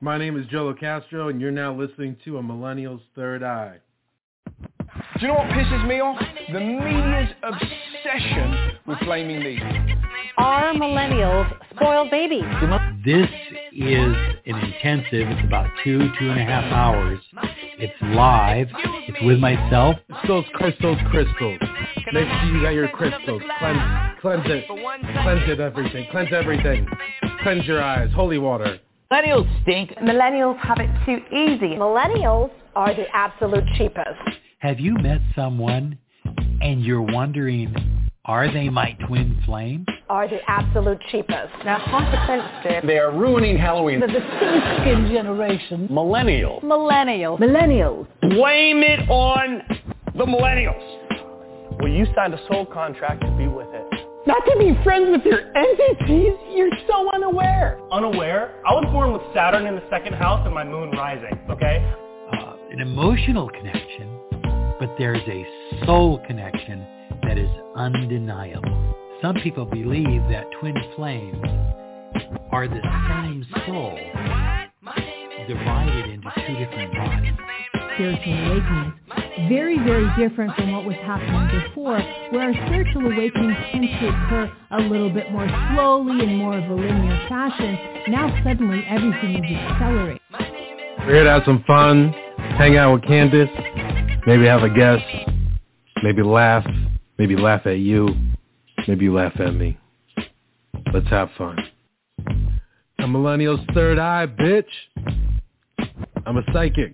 My name is Joe Castro, and you're now listening to A Millennial's Third Eye. Do you know what pisses me off? The media's obsession with blaming me. Are millennials spoiled babies? This is an intensive. It's about 2.5 hours. It's live. It's with myself. It's those crystals. Make sure you got your crystals. Cleanse it. Cleanse everything. Cleanse your eyes. Holy water. Millennials stink. Millennials have it too easy. Millennials are the absolute cheapest. Have you met someone and you're wondering, are they my twin flame? Are the absolute cheapest. Now, consequences. They are ruining Halloween. The skin generation. Millennials. Millennials. Blame it on the millennials. Well, you signed a soul contract to be with it. Not to be friends with your entities, you're so unaware. Unaware? I was born with Saturn in the second house and my moon rising, okay? An emotional connection, but there's a soul connection that is undeniable. Some people believe that twin flames are the same soul divided into two different bodies. Spiritual awakenings, very, very different from what was happening before, where our spiritual awakenings tend to occur a little bit more slowly in more of a linear fashion. Now suddenly everything is accelerating. We're here to have some fun, hang out with Candace, maybe have a guest, maybe laugh at you, maybe you laugh at me. Let's have fun. A millennial's third eye, bitch. I'm a psychic.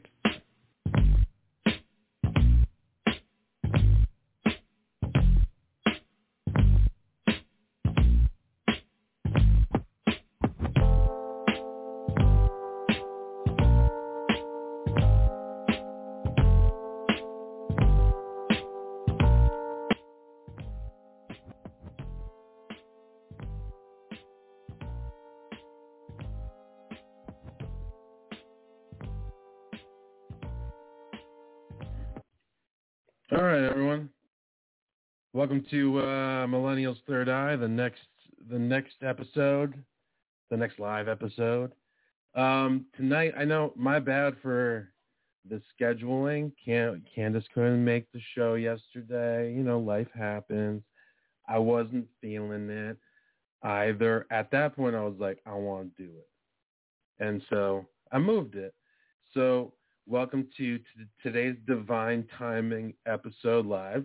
All right, everyone. Welcome to Millennial's Third Eye, the next episode, the next live episode. Tonight, I know, my bad for the scheduling. Candace couldn't make the show yesterday. You know, life happens. I wasn't feeling it either. At that point, I was like, I want to do it. And so I moved it. So welcome to today's Divine Timing episode live.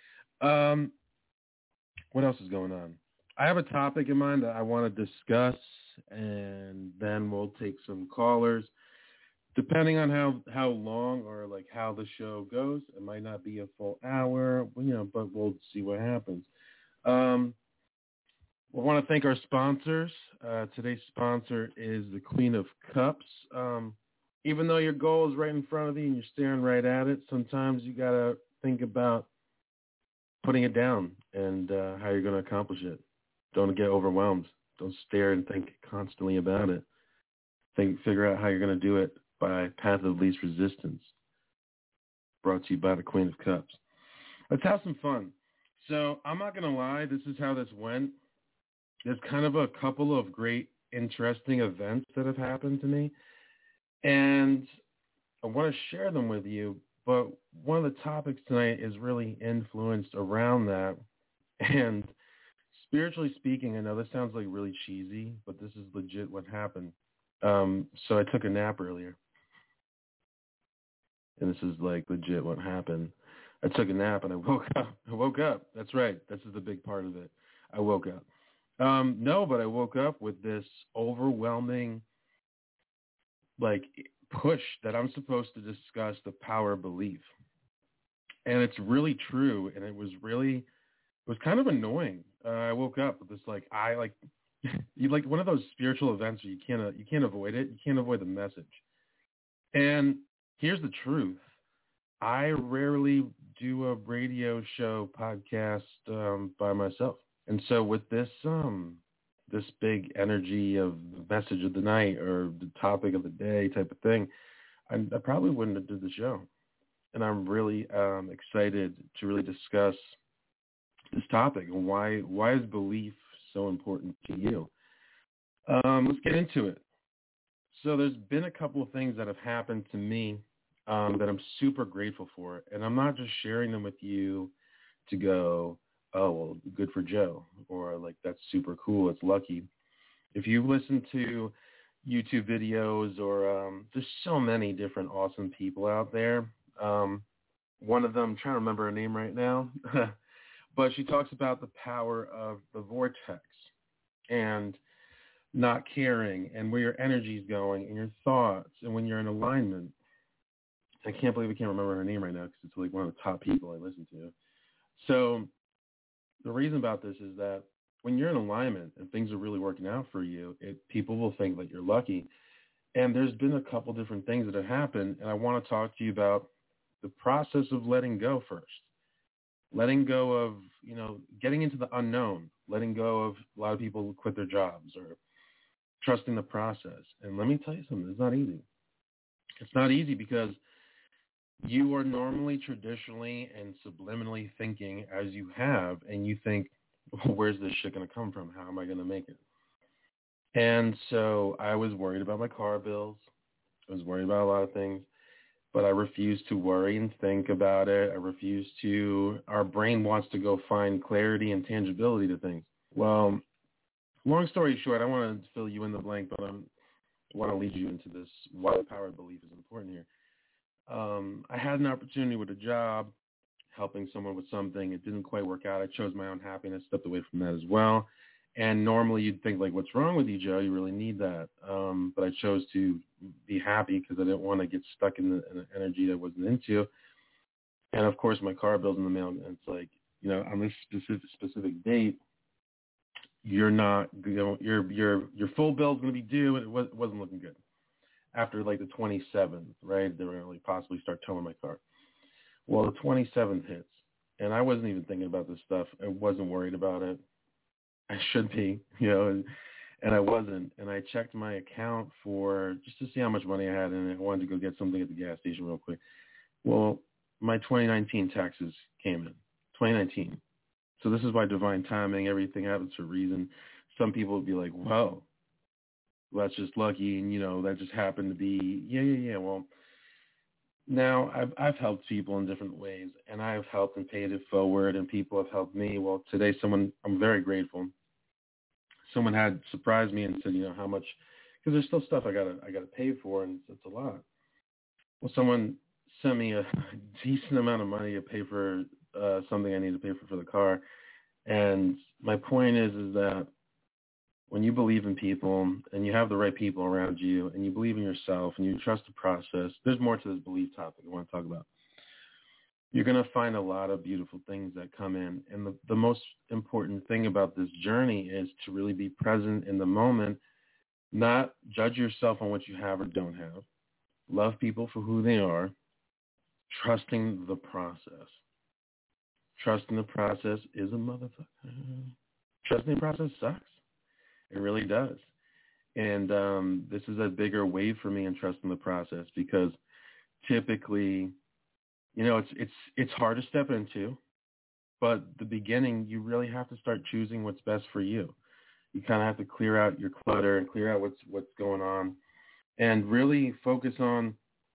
What else is going on? I have a topic in mind that I want to discuss, and then we'll take some callers. Depending on how long or like how the show goes, it might not be a full hour, but we'll see what happens. We want to thank our sponsors. Today's sponsor is the Queen of Cups. Even though your goal is right in front of you and you're staring right at it, sometimes you got to think about putting it down and how you're going to accomplish it. Don't get overwhelmed. Don't stare and think constantly about it. Figure out how you're going to do it by path of least resistance. Brought to you by the Queen of Cups. Let's have some fun. So I'm not going to lie, this is how this went. There's kind of a couple of great, interesting events that have happened to me. And I want to share them with you, but one of the topics tonight is really influenced around that. And spiritually speaking, I know this sounds like really cheesy, but this is legit what happened. So I took a nap earlier. And this is like legit what happened. I took a nap and I woke up. That's right. This is the big part of it. I woke up. But I woke up with this overwhelming push that I'm supposed to discuss the power of belief. And it's really true. And it was kind of annoying. I woke up with this, you like one of those spiritual events where you can't avoid it. You can't avoid the message. And here's the truth. I rarely do a radio show podcast by myself. And so with this big energy of the message of the night or the topic of the day type of thing, I probably wouldn't have did the show. And I'm really excited to really discuss this topic and why is belief so important to you. Let's get into it. So there's been a couple of things that have happened to me that I'm super grateful for. And I'm not just sharing them with you to go, oh, well, good for Joe, or like, that's super cool, it's lucky. If you listen to YouTube videos or there's so many different awesome people out there. One of them, I'm trying to remember her name right now, but she talks about the power of the vortex and not caring and where your energy is going and your thoughts and when you're in alignment. I can't believe I can't remember her name right now because it's like one of the top people I listen to. So the reason about this is that when you're in alignment and things are really working out for you, people will think that you're lucky. And there's been a couple different things that have happened, and I want to talk to you about the process of letting go first. Letting go of, getting into the unknown, letting go of a lot of people who quit their jobs or trusting the process. And let me tell you something, it's not easy. It's not easy because you are normally traditionally and subliminally thinking as you have, and you think, well, where's this shit going to come from? How am I going to make it? And so I was worried about my car bills. I was worried about a lot of things, but I refused to worry and think about it. Our brain wants to go find clarity and tangibility to things. Well, long story short, I want to fill you in the blank, but I want to lead you into this, why the power of belief is important here. I had an opportunity with a job, helping someone with something. It didn't quite work out. I chose my own happiness, stepped away from that as well. And normally you'd think, like, what's wrong with you, Joe? You really need that. But I chose to be happy because I didn't want to get stuck in an energy that I wasn't into. And, of course, my car bill's in the mail. And it's like, on this specific date, you're not, your full bill's going to be due. And it wasn't looking good. After, like, the 27th, right, they were going to like, possibly start towing my car. Well, the 27th hits, and I wasn't even thinking about this stuff. I wasn't worried about it. I should be, and I wasn't. And I checked my account just to see how much money I had in it. I wanted to go get something at the gas station real quick. Well, my 2019 taxes came in, 2019. So this is why divine timing, everything happens for a reason. Some people would be like, whoa, well, that's just lucky, and, that just happened to be, yeah. Well, now I've helped people in different ways, and I've helped and paid it forward, and people have helped me. Well, today I'm very grateful. Someone had surprised me and said, how much, because there's still stuff I gotta pay for, and it's a lot. Well, someone sent me a decent amount of money to pay for something I need to pay for the car. And my point is that when you believe in people and you have the right people around you and you believe in yourself and you trust the process, there's more to this belief topic I want to talk about. You're going to find a lot of beautiful things that come in. And the most important thing about this journey is to really be present in the moment, not judge yourself on what you have or don't have. Love people for who they are, trusting the process. Trusting the process is a motherfucker. Trusting the process sucks. It really does. And this is a bigger wave for me in trusting the process because typically, it's hard to step into, but the beginning, you really have to start choosing what's best for you. You kind of have to clear out your clutter and clear out what's going on and really focus on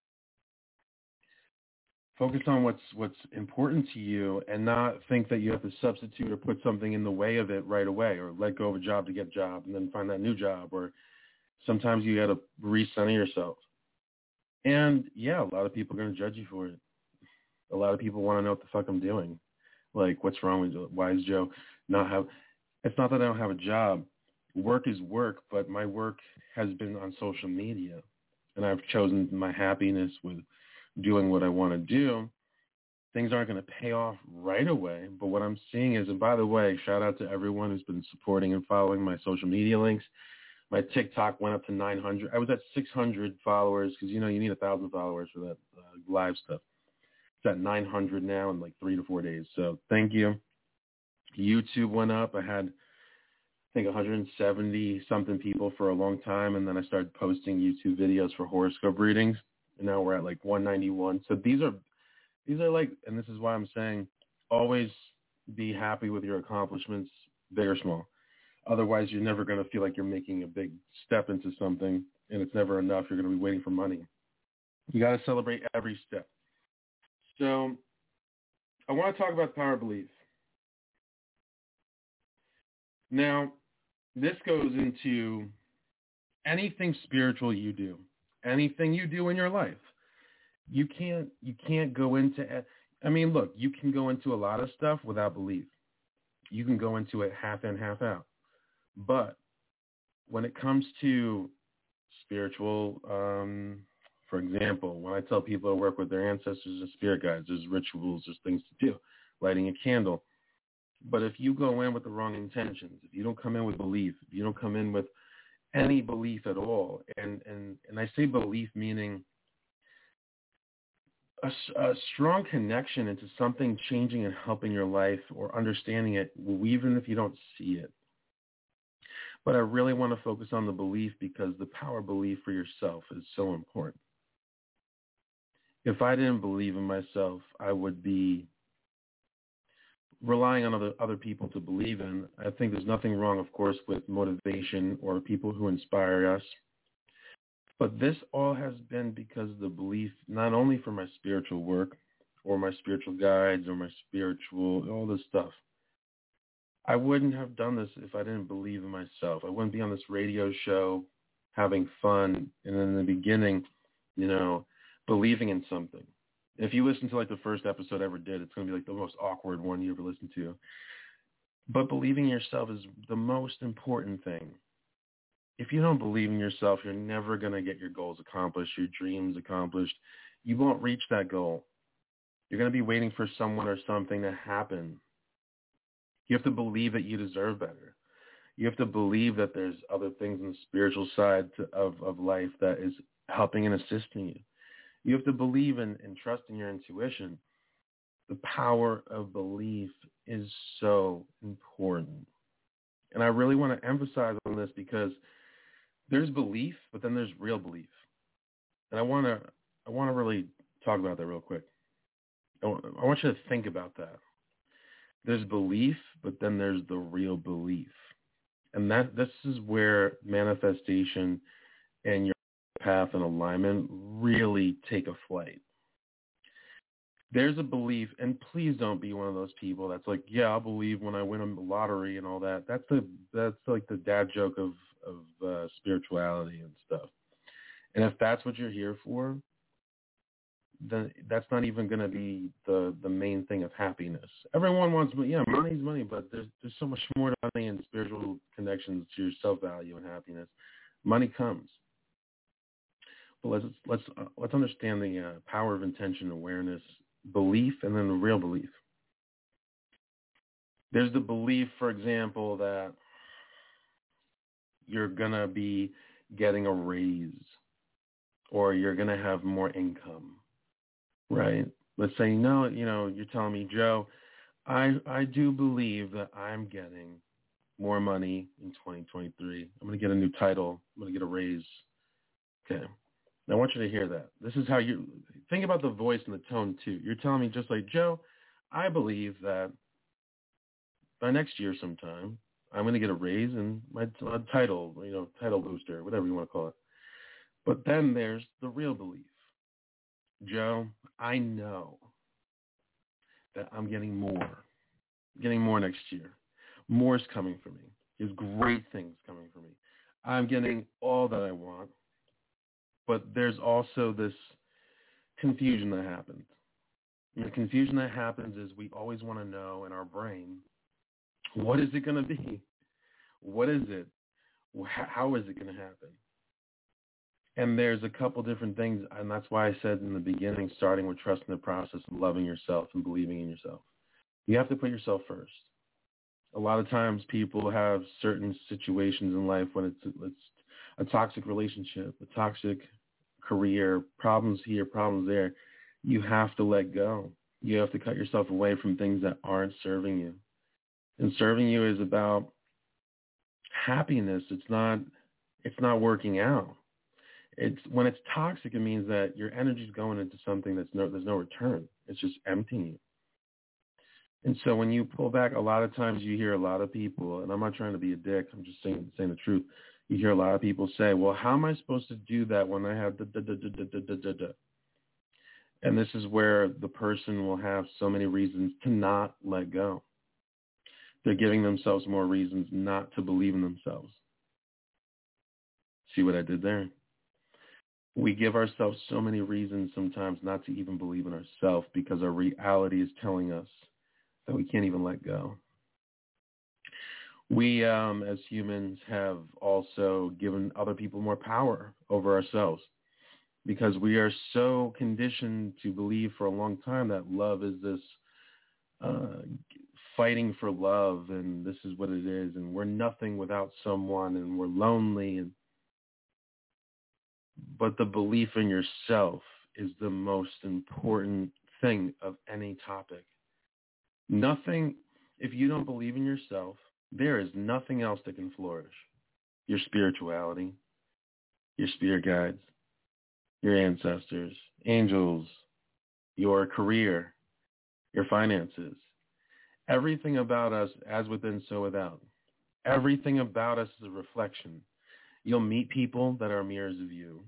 what's important to you and not think that you have to substitute or put something in the way of it right away or let go of a job to get a job and then find that new job. Or sometimes you got to recenter yourself. And, yeah, a lot of people are going to judge you for it. A lot of people want to know what the fuck I'm doing. Like, what's wrong with you? Why is Joe not have – it's not that I don't have a job. Work is work, but my work has been on social media. And I've chosen my happiness with doing what I want to do. Things aren't going to pay off right away. But what I'm seeing is, and by the way, shout out to everyone who's been supporting and following my social media links. My TikTok went up to 900. I was at 600 followers because, you need 1,000 followers for that live stuff. It's at 900 now in like 3 to 4 days. So thank you. YouTube went up. I had, I think, 170 something people for a long time. And then I started posting YouTube videos for horoscope readings. And now we're at like 191. So these are like, and this is why I'm saying, always be happy with your accomplishments, big or small. Otherwise, you're never going to feel like you're making a big step into something. and it's never enough. You're going to be waiting for money. You got to celebrate every step. So I want to talk about the power of belief. Now, this goes into anything spiritual you do, anything you do in your life. You can't go into, I mean, look, you can go into a lot of stuff without belief. You can go into it half in, half out. But when it comes to spiritual, for example, when I tell people to work with their ancestors and spirit guides, there's rituals, there's things to do, lighting a candle. But if you go in with the wrong intentions, if you don't come in with belief, if you don't come in with any belief at all, and I say belief meaning a strong connection into something changing and helping your life or understanding it, even if you don't see it. But I really want to focus on the belief because the power of belief for yourself is so important. If I didn't believe in myself, I would be relying on other people to believe in. I think there's nothing wrong, of course, with motivation or people who inspire us. But this all has been because of the belief, not only for my spiritual work or my spiritual guides or my spiritual, all this stuff. I wouldn't have done this if I didn't believe in myself. I wouldn't be on this radio show having fun and in the beginning, believing in something. If you listen to like the first episode I ever did, it's going to be like the most awkward one you ever listened to. But believing in yourself is the most important thing. If you don't believe in yourself, you're never going to get your goals accomplished, your dreams accomplished. You won't reach that goal. You're going to be waiting for someone or something to happen. You have to believe that you deserve better. You have to believe that there's other things in the spiritual side of life that is helping and assisting you. You have to believe in and trust in your intuition. The power of belief is so important. And I really want to emphasize on this because there's belief, but then there's real belief. And I want to really talk about that real quick. I want you to think about that. There's belief, but then there's the real belief. And this is where manifestation and your path and alignment really take a flight. There's a belief, and please don't be one of those people that's like, yeah, I'll believe when I win a lottery and all that. That's like the dad joke of spirituality and stuff. And if that's what you're here for, then that's not even going to be the main thing of happiness. Everyone wants, money's money, but there's so much more to money and spiritual connections to your self-value and happiness. Money comes. But let's understand the power of intention, awareness, belief, and then the real belief. There's the belief, for example, that you're going to be getting a raise or you're going to have more income, right? Let's say, no, you're telling me, Joe, I do believe that I'm getting more money in 2023. I'm going to get a new title. I'm going to get a raise. Okay. Now, I want you to hear that. This is how you think about the voice and the tone, too. You're telling me just like, Joe, I believe that by next year sometime, I'm going to get a raise and my title, title booster, whatever you want to call it. But then there's the real belief. Joe, I know that I'm getting more next year. More's coming for me. There's great things coming for me. I'm getting all that I want. But there's also this confusion that happens. And the confusion that happens is we always want to know in our brain, what is it going to be? What is it? How is it going to happen? And there's a couple different things, and that's why I said in the beginning, starting with trusting the process of loving yourself and believing in yourself. You have to put yourself first. A lot of times people have certain situations in life when it's a toxic relationship, a toxic career, problems here, problems there. You have to let go. You have to cut yourself away from things that aren't serving you. And serving you is about happiness. It's not working out. It's when it's toxic, it means that your energy is going into something there's no return. It's just emptying you. And so when you pull back, a lot of times you hear a lot of people, and I'm not trying to be a dick, I'm just saying the truth. You hear a lot of people say, well, how am I supposed to do that when I have da-da-da-da-da-da-da-da? And this is where the person will have so many reasons to not let go. They're giving themselves more reasons not to believe in themselves. See what I did there? We give ourselves so many reasons sometimes not to even believe in ourselves because our reality is telling us that we can't even let go. We, as humans, have also given other people more power over ourselves because we are so conditioned to believe for a long time that love is this fighting for love, and this is what it is, and we're nothing without someone, and we're lonely. But the belief in yourself is the most important thing of any topic. Nothing, if you don't believe in yourself, there is nothing else that can flourish. Your spirituality, your spirit guides, your ancestors, angels, your career, your finances, everything about us, as within, so without. Everything about us is a reflection. You'll meet people that are mirrors of you.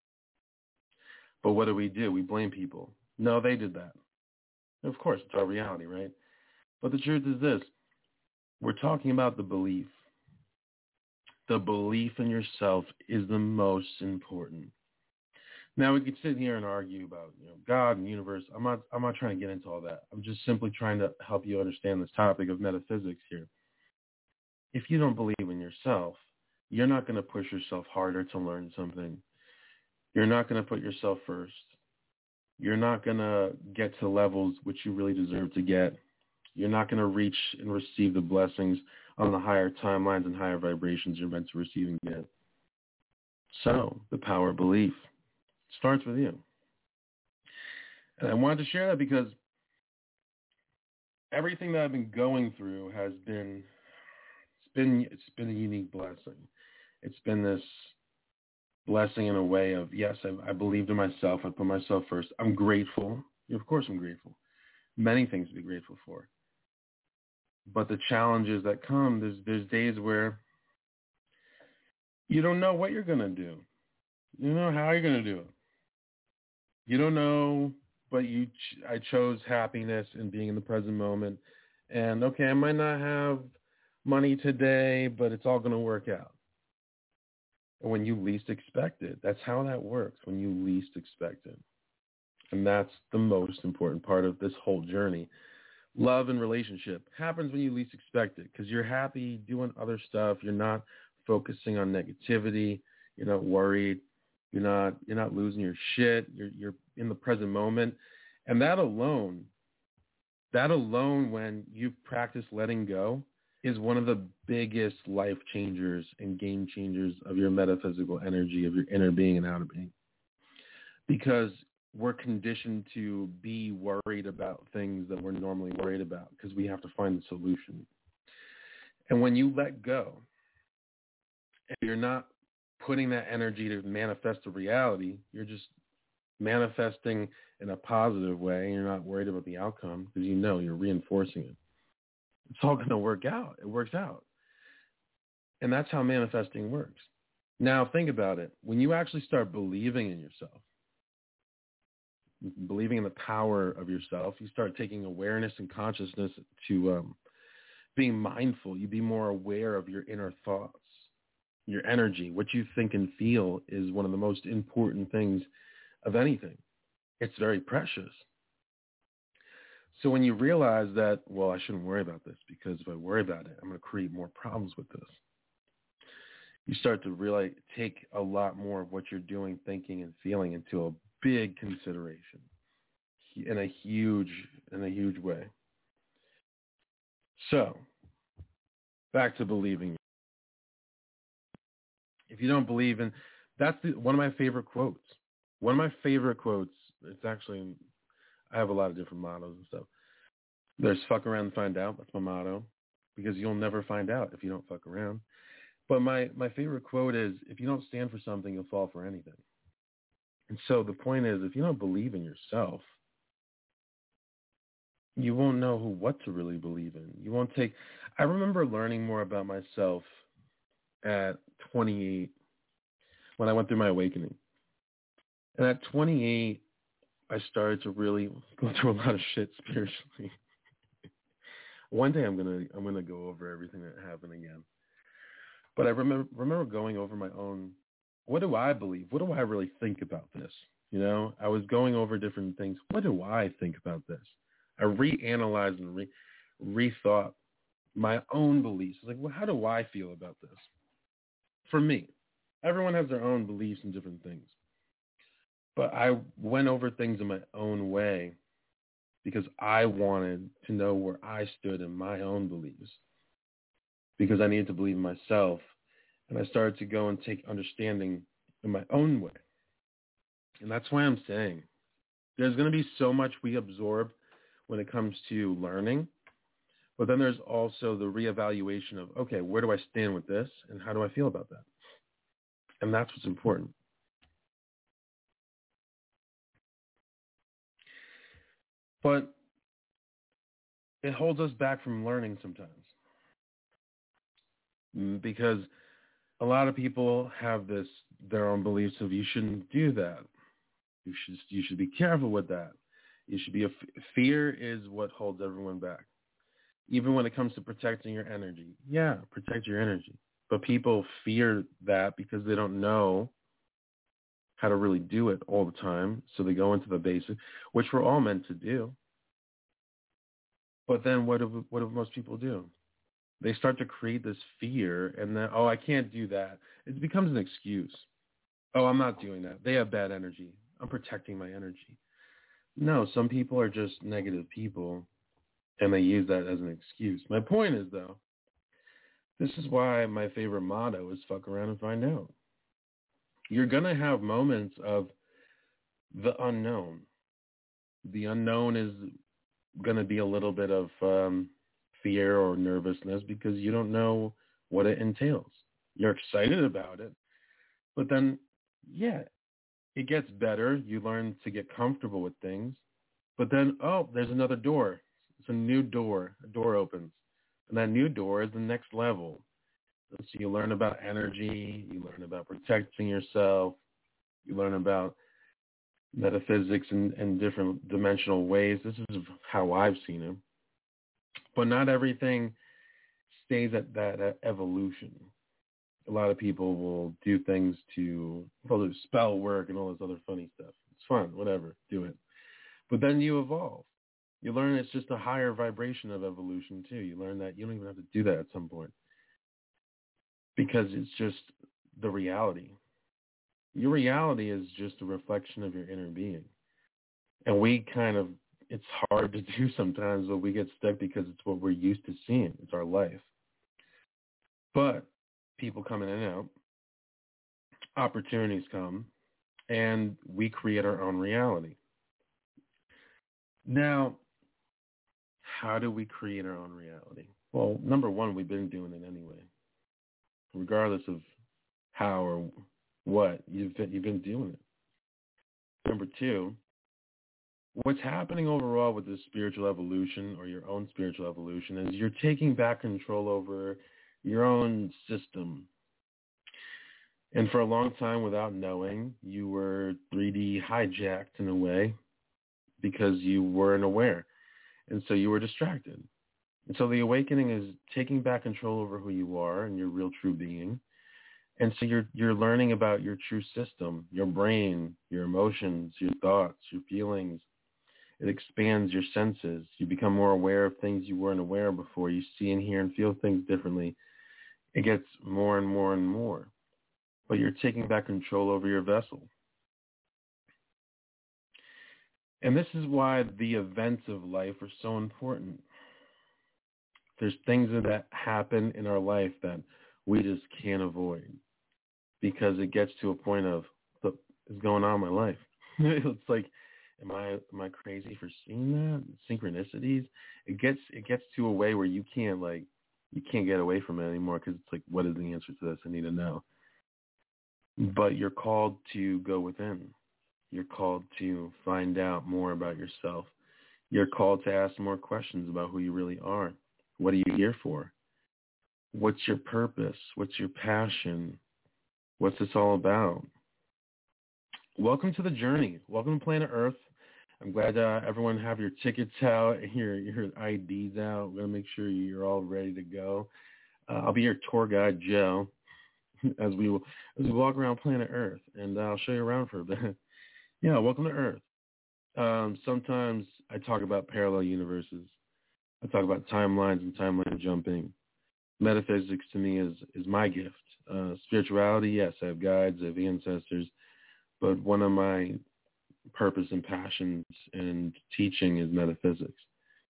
But what do? We blame people. No, they did that. Of course, it's our reality, right? But the truth is this. We're talking about the belief. The belief in yourself is the most important. Now, we could sit here and argue about, God and universe. I'm not trying to get into all that. I'm just simply trying to help you understand this topic of metaphysics here. If you don't believe in yourself, you're not going to push yourself harder to learn something. You're not going to put yourself first. You're not going to get to levels which you really deserve to get. You're not going to reach and receive the blessings on the higher timelines and higher vibrations you're meant to receive and get. So the power of belief starts with you. And I wanted to share that because everything that I've been going through has been, it's been a unique blessing. It's been this blessing in a way of, yes, I believed in myself. I put myself first. I'm grateful. Of course I'm grateful. Many things to be grateful for. But the challenges that come, there's days where you don't know what you're going to do. You don't know how you're going to do it. You don't know, but I chose happiness and being in the present moment. And, okay, I might not have money today, but it's all going to work out. And when you least expect it, that's how that works, when you least expect it. And that's the most important part of this whole journey. Love and relationship happens when you least expect it because you're happy doing other stuff. You're not focusing on negativity. You're not worried. You're not losing your shit. You're in the present moment. And that alone, when you've practiced letting go, is one of the biggest life changers and game changers of your metaphysical energy, of your inner being and outer being. Because we're conditioned to be worried about things that we're normally worried about because we have to find the solution. And when you let go, and you're not putting that energy to manifest a reality, you're just manifesting in a positive way, and you're not worried about the outcome because you're reinforcing it. It's all going to work out. It works out. And that's how manifesting works. Now, think about it. When you actually start believing in yourself, believing in the power of yourself, you start taking awareness and consciousness to being mindful. You be more aware of your inner thoughts, your energy. What you think and feel is one of the most important things of anything. It's very precious. So when you realize that, well, I shouldn't worry about this because if I worry about it, I'm going to create more problems with this. You start to really take a lot more of what you're doing, thinking, and feeling into a big consideration in a huge way. So back to believing. If you don't believe in, that's one of my favorite quotes. One of my favorite quotes, it's actually, I have a lot of different mottos and stuff. There's fuck around and find out. That's my motto because you'll never find out if you don't fuck around. But my favorite quote is, if you don't stand for something, you'll fall for anything. And so the point is, if you don't believe in yourself, you won't know what to really believe in. You won't take, I remember learning more about myself at 28 when I went through my awakening. And at 28, I started to really go through a lot of shit spiritually. One day I'm gonna go over everything that happened again. But I remember going over my own. What do I believe? What do I really think about this? You know, I was going over different things. What do I think about this? I reanalyzed and rethought my own beliefs. Like, well, how do I feel about this? For me, everyone has their own beliefs and different things. But I went over things in my own way because I wanted to know where I stood in my own beliefs, because I needed to believe in myself. And I started to go and take understanding in my own way. And that's why I'm saying there's going to be so much we absorb when it comes to learning. But then there's also the reevaluation of, okay, where do I stand with this? And how do I feel about that? And that's what's important. But it holds us back from learning sometimes, because a lot of people have their own beliefs of you shouldn't do that. You should be careful with that. You should be fear is what holds everyone back. Even when it comes to protecting your energy. Yeah, protect your energy. But people fear that because they don't know how to really do it all the time. So they go into the basic, which we're all meant to do. But then what do most people do? They start to create this fear, and then, I can't do that. It becomes an excuse. I'm not doing that. They have bad energy. I'm protecting my energy. No, some people are just negative people, and they use that as an excuse. My point is, though, this is why my favorite motto is fuck around and find out. You're going to have moments of the unknown. The unknown is going to be a little bit of fear or nervousness because you don't know what it entails. You're excited about it, but then, it gets better. You learn to get comfortable with things, but then, there's another door. It's a new door. A door opens, and that new door is the next level. So you learn about energy. You learn about protecting yourself. You learn about metaphysics in different dimensional ways. This is how I've seen it. But not everything stays at that evolution. A lot of people will do things they'll do spell work and all this other funny stuff. It's fun, whatever, do it. But then you evolve. You learn it's just a higher vibration of evolution too. You learn that you don't even have to do that at some point, because it's just the reality. Your reality is just a reflection of your inner being. And it's hard to do sometimes, but we get stuck because it's what we're used to seeing. It's our life. But people come in and out, opportunities come, and we create our own reality. Now, how do we create our own reality? Well, number one, we've been doing it anyway. Regardless of how or what, you've been doing it. Number two, what's happening overall with this spiritual evolution or your own spiritual evolution is you're taking back control over your own system. And for a long time, without knowing, you were 3D hijacked in a way because you weren't aware. And so you were distracted. And so the awakening is taking back control over who you are and your real true being. And so you're learning about your true system, your brain, your emotions, your thoughts, your feelings. It expands your senses. You become more aware of things you weren't aware of before. You see and hear and feel things differently. It gets more and more and more. But you're taking back control over your vessel. And this is why the events of life are so important. There's things that happen in our life that we just can't avoid, because it gets to a point of, what is going on in my life? It's like, am I crazy for seeing that? Synchronicities. It gets to a way where you can't get away from it anymore, because it's like, what is the answer to this? I need to know. But you're called to go within. You're called to find out more about yourself. You're called to ask more questions about who you really are. What are you here for? What's your purpose? What's your passion? What's this all about? Welcome to the journey. Welcome to Planet Earth. I'm glad everyone have your tickets out, your IDs out. We're going to make sure you're all ready to go. I'll be your tour guide, Joe, as we walk around Planet Earth, and I'll show you around for a bit. Yeah, welcome to Earth. Sometimes I talk about parallel universes. I talk about timelines and timeline jumping. Metaphysics to me is my gift. Spirituality, yes, I have guides, I have ancestors, but one of my purpose and passions and teaching is metaphysics.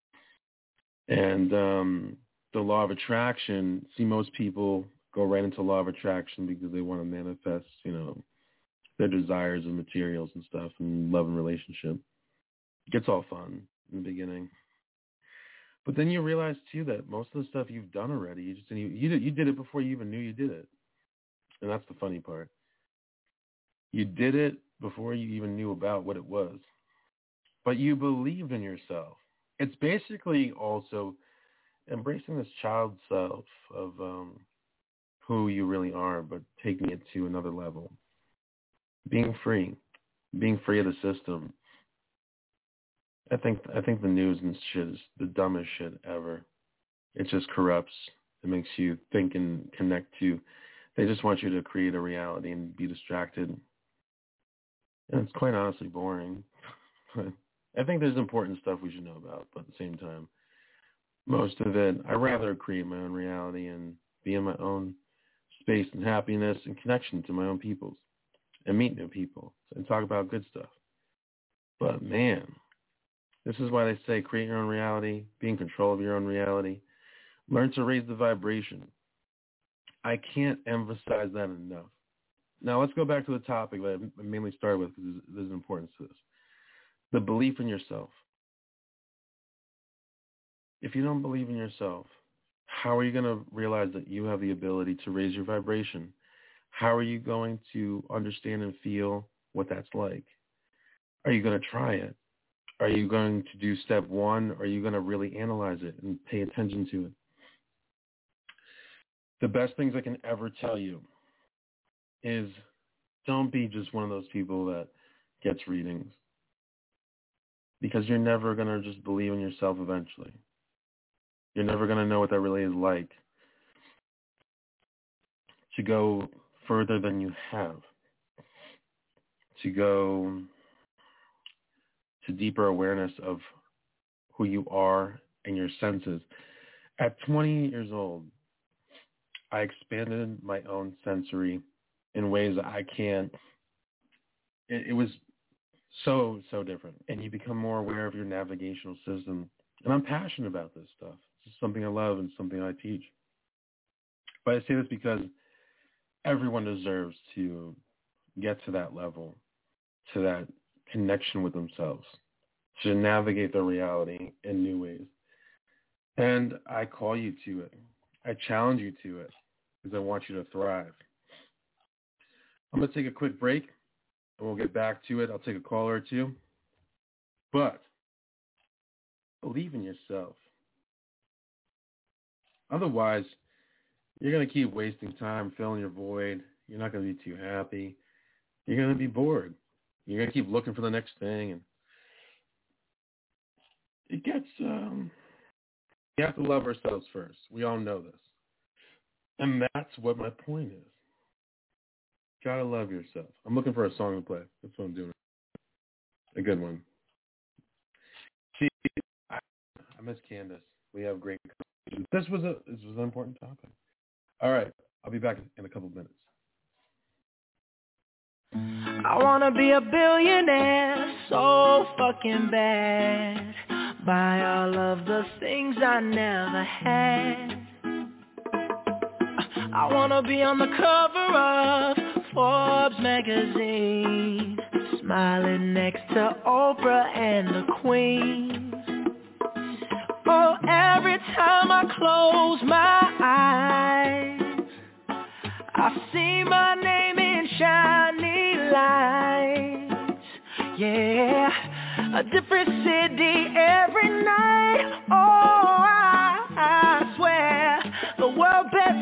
And the law of attraction, see, most people go right into law of attraction because they want to manifest, their desires and materials and stuff and love and relationship. It gets all fun in the beginning. But then you realize, too, that most of the stuff you've done already, you did it before you even knew you did it. And that's the funny part. You did it before you even knew about what it was. But you believed in yourself. It's basically also embracing this child self of who you really are, but taking it to another level. Being free of the system. I think the news and shit is the dumbest shit ever. It just corrupts. It makes you think and connect to. They just want you to create a reality and be distracted. And it's quite honestly boring. I think there's important stuff we should know about, but at the same time, most of it, I'd rather create my own reality and be in my own space and happiness and connection to my own peoples and meet new people and talk about good stuff. But man, this is why they say create your own reality, be in control of your own reality, learn to raise the vibration. I can't emphasize that enough. Now let's go back to the topic that I mainly started with because there's importance to this. The belief in yourself. If you don't believe in yourself, how are you going to realize that you have the ability to raise your vibration? How are you going to understand and feel what that's like? Are you going to try it? Are you going to do step one? Or are you going to really analyze it and pay attention to it? The best things I can ever tell you is don't be just one of those people that gets readings, because you're never going to just believe in yourself eventually. You're never going to know what that really is like to go further than you have, to go to deeper awareness of who you are and your senses. At 20 years old, I expanded my own sensory in ways that I can't. It was so different. And you become more aware of your navigational system. And I'm passionate about this stuff. It's something I love and something I teach. But I say this because everyone deserves to get to that level, to that connection with themselves, to navigate their reality in new ways. And I call you to it. I challenge you to it because I want you to thrive. I'm going to take a quick break and we'll get back to it. I'll take a caller or two. But believe in yourself. Otherwise, you're going to keep wasting time filling your void. You're not going to be too happy. You're going to be bored. You're going to keep looking for the next thing. And it gets, we have to love ourselves first. We all know this. And that's what my point is. Gotta love yourself. I'm looking for a song to play. That's what I'm doing. A good one. See, I miss Candace. We have great conversations. This was an important topic. All right. I'll be back in a couple of minutes. I wanna be a billionaire so fucking bad. Buy all of the things I never had. I wanna be on the cover of Forbes magazine, smiling next to Oprah and the Queen. Oh, every time I close my eyes, I see my name in shiny lights. Yeah, a different city every night. Oh, I swear the world better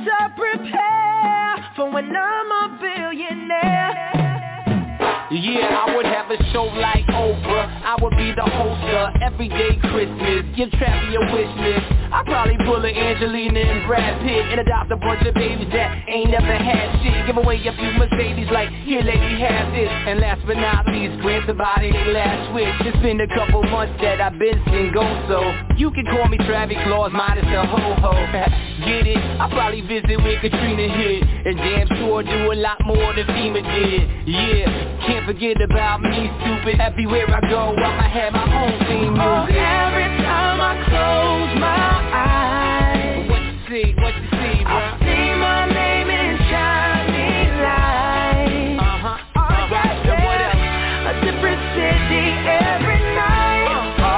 when I'm a billionaire. Yeah, I would have a show like Oprah. I would be the host of Everyday Christmas. Give Travis a wish list. I'd probably pull a Angelina and Brad Pitt and adopt a bunch of babies that ain't never had shit. Give away a few Mercedes like, here lady, have this. And last but not least, grant somebody their last wish. It's been a couple months that I've been single, so you can call me Travis Claus minus the ho-ho. Get it? I'll probably visit where Katrina hit, and damn sure do a lot more than FEMA did. Yeah, can't forget about me, stupid. Everywhere I go, I'ma have my own theme music. Oh, every time I close my eyes, what you see, bro? I see my name in shining lights. And what else? A different city every night.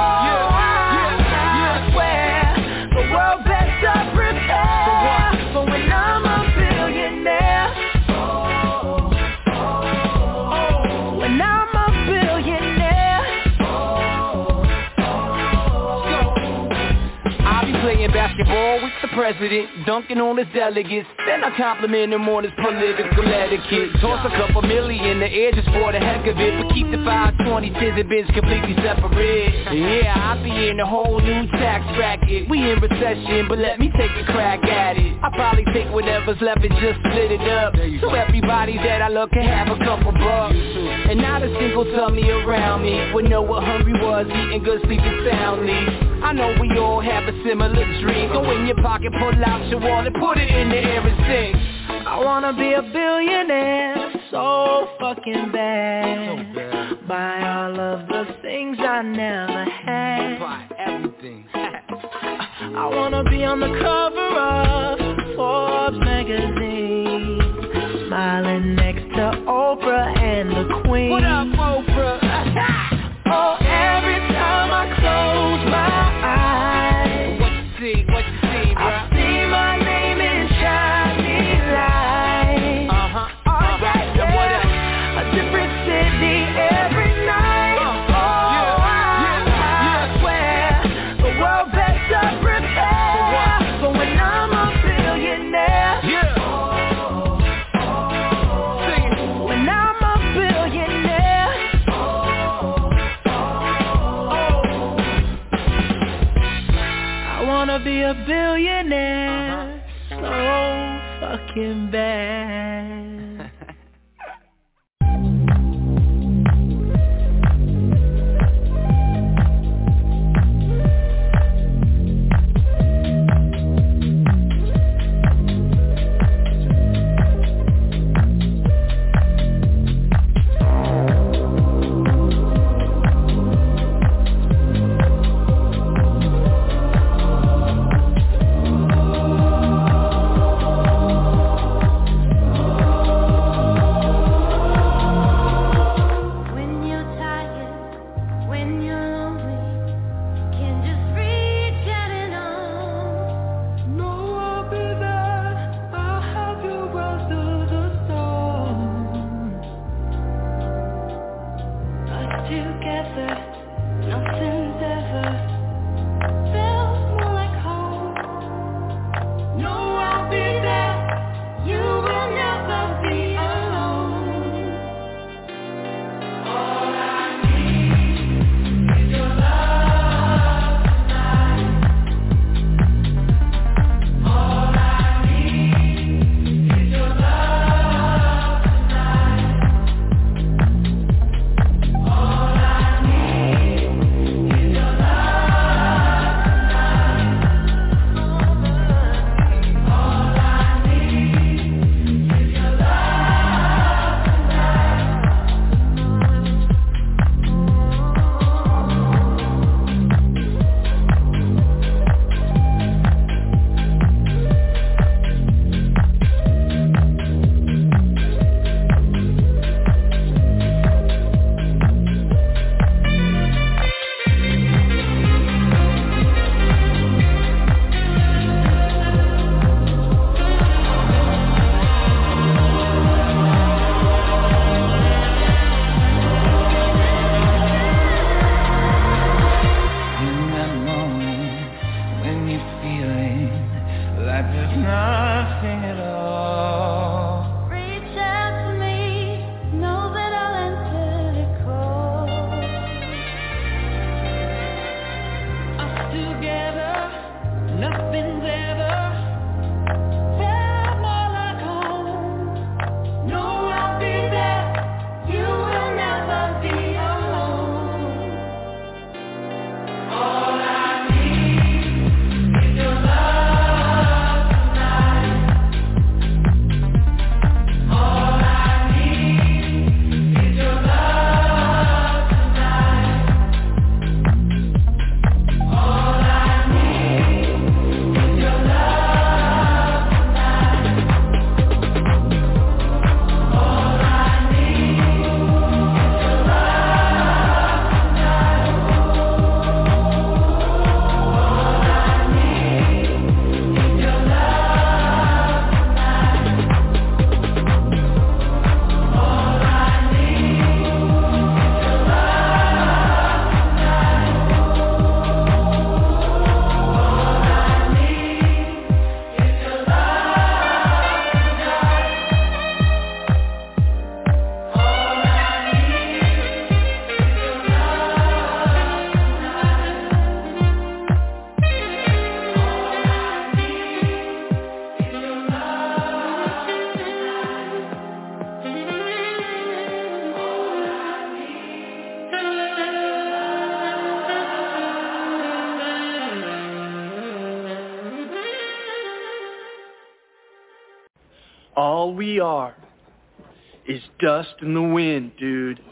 I swear the world better prepare for when I'm a billionaire. When I'm a billionaire. I'll be playing basketball with the president, dunking on his delegates. Then I compliment him on his political etiquette. Toss a couple million in the air just for the heck of it, but keep the 520 Tinder bins completely separate. Yeah, I'll be in a whole new tax bracket. We in recession, but let me take a crack at it. I'll probably take whatever's left and just split it up, so everybody that I love can have a couple bucks. And not a single tummy around me would know what hungry was, eating good, sleeping soundly. I know we all have a similar dream. Go in your pocket, pull out your wallet, put it in the air and sing. I wanna be a billionaire, so fucking bad. Buy all of the things I never had. Buy everything. I wanna be on the cover of Forbes magazine, smiling next to Oprah and the Queen. What up, Oprah? Oh, every time I close my eyes, what you see, bro? I see my name in shining lights. And what else? A different city every night. I swear the world better prepare for when I'm a billionaire. When I'm a billionaire. I wanna be a billionaire, so fucking bad. All we are is dust in the wind, dude.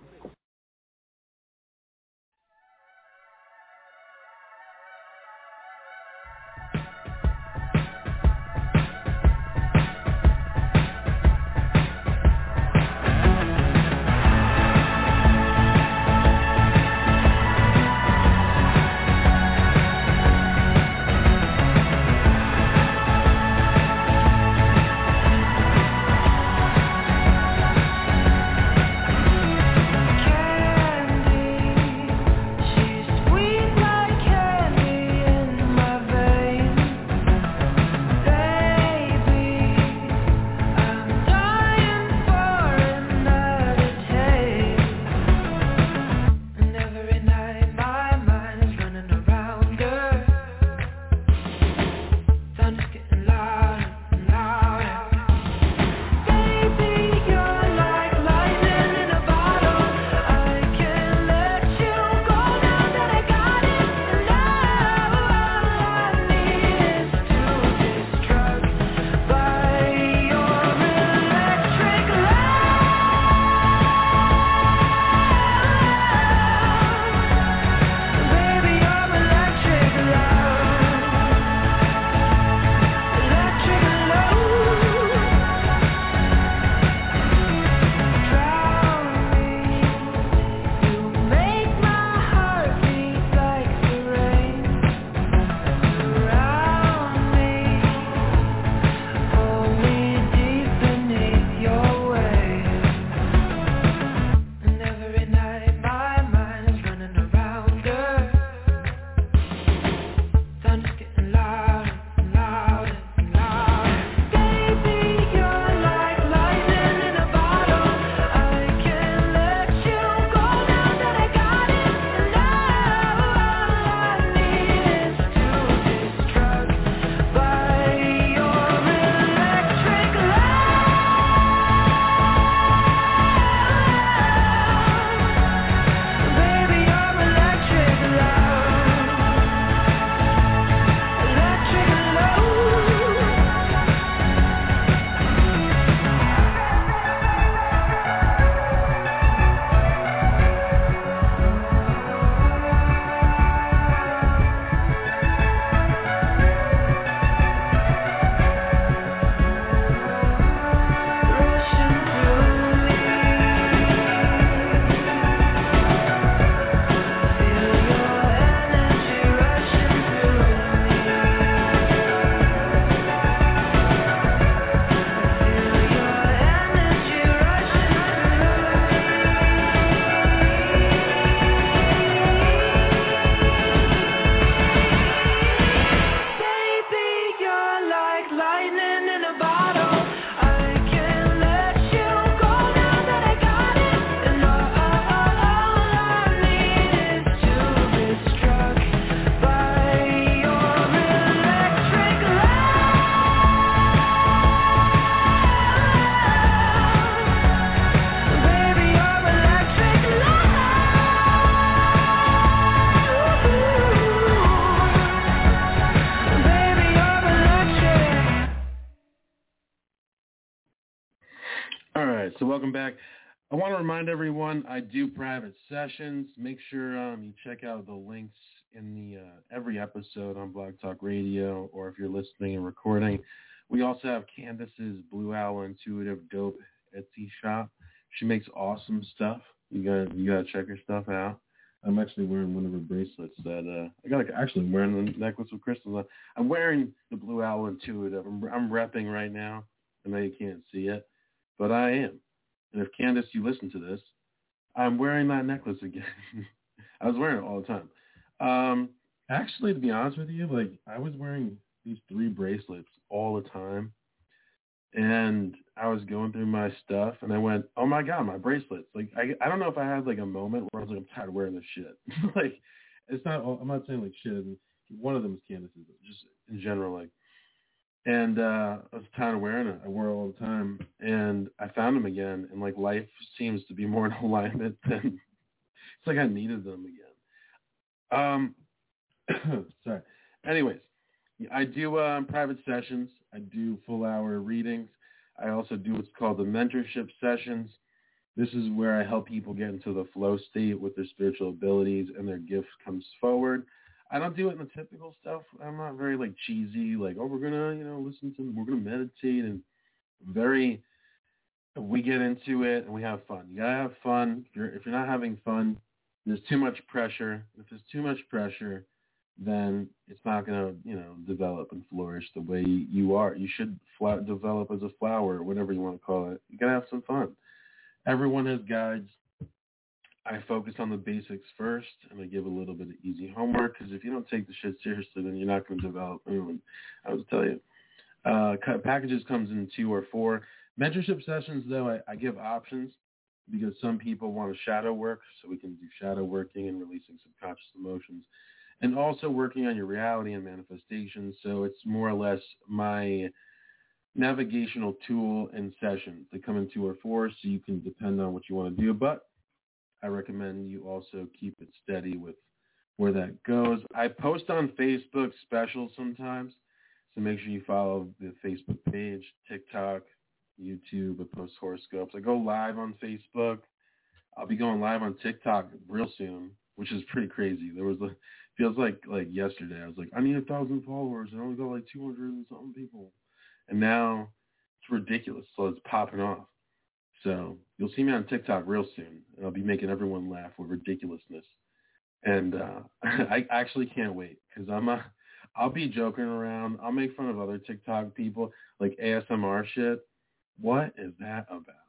So welcome back. I want to remind everyone I do private sessions. Make sure you check out the links in the every episode on Blog Talk Radio, or if you're listening and recording. We also have Candace's Blue Owl Intuitive Dope Etsy shop. She makes awesome stuff. You gotta check her stuff out. I'm actually wearing one of her bracelets that I'm wearing the necklace with crystals. I'm wearing the Blue Owl Intuitive. I'm repping right now. I know you can't see it, but I am. And if Candace, you listen to this, I'm wearing that necklace again. I was wearing it all the time. Actually, to be honest with you, like I was wearing these 3 bracelets all the time, and I was going through my stuff, and I went, "Oh my God, my bracelets!" Like I don't know if I had like a moment where I was like, "I'm tired of wearing this shit." Like it's not. I'm not saying like shit. One of them is Candace's, just in general, like. And I was tired of wearing it. I wore it all the time, and I found them again. And like life seems to be more in alignment than it's like I needed them again. Sorry. Anyways, I do private sessions. I do full-hour readings. I also do what's called the mentorship sessions. This is where I help people get into the flow state with their spiritual abilities and their gift comes forward. I don't do it in the typical stuff. I'm not very like cheesy, like, oh, we're going to, we're going to meditate and we get into it and we have fun. You got to have fun. If you're not having fun, there's too much pressure. If there's too much pressure, then it's not going to, develop and flourish the way you are. You should develop as a flower, or whatever you want to call it. You got to have some fun. Everyone has guides. I focus on the basics first, and I give a little bit of easy homework, because if you don't take the shit seriously, then you're not going to develop. I would tell you. Packages comes in 2 or 4. Mentorship sessions, though, I give options, because some people want to shadow work, so we can do shadow working and releasing subconscious emotions, and also working on your reality and manifestation. So it's more or less my navigational tool and sessions. They come in 2 or 4, so you can depend on what you want to do, but I recommend you also keep it steady with where that goes. I post on Facebook specials sometimes, so make sure you follow the Facebook page, TikTok, YouTube. I post horoscopes. I go live on Facebook. I'll be going live on TikTok real soon, which is pretty crazy. Feels like yesterday. I was like, I need 1,000 followers. I only got like 200 and something people. And now it's ridiculous. So it's popping off. So you'll see me on TikTok real soon. And I'll be making everyone laugh with ridiculousness. And I actually can't wait, because I'll be joking around. I'll make fun of other TikTok people, like ASMR shit. What is that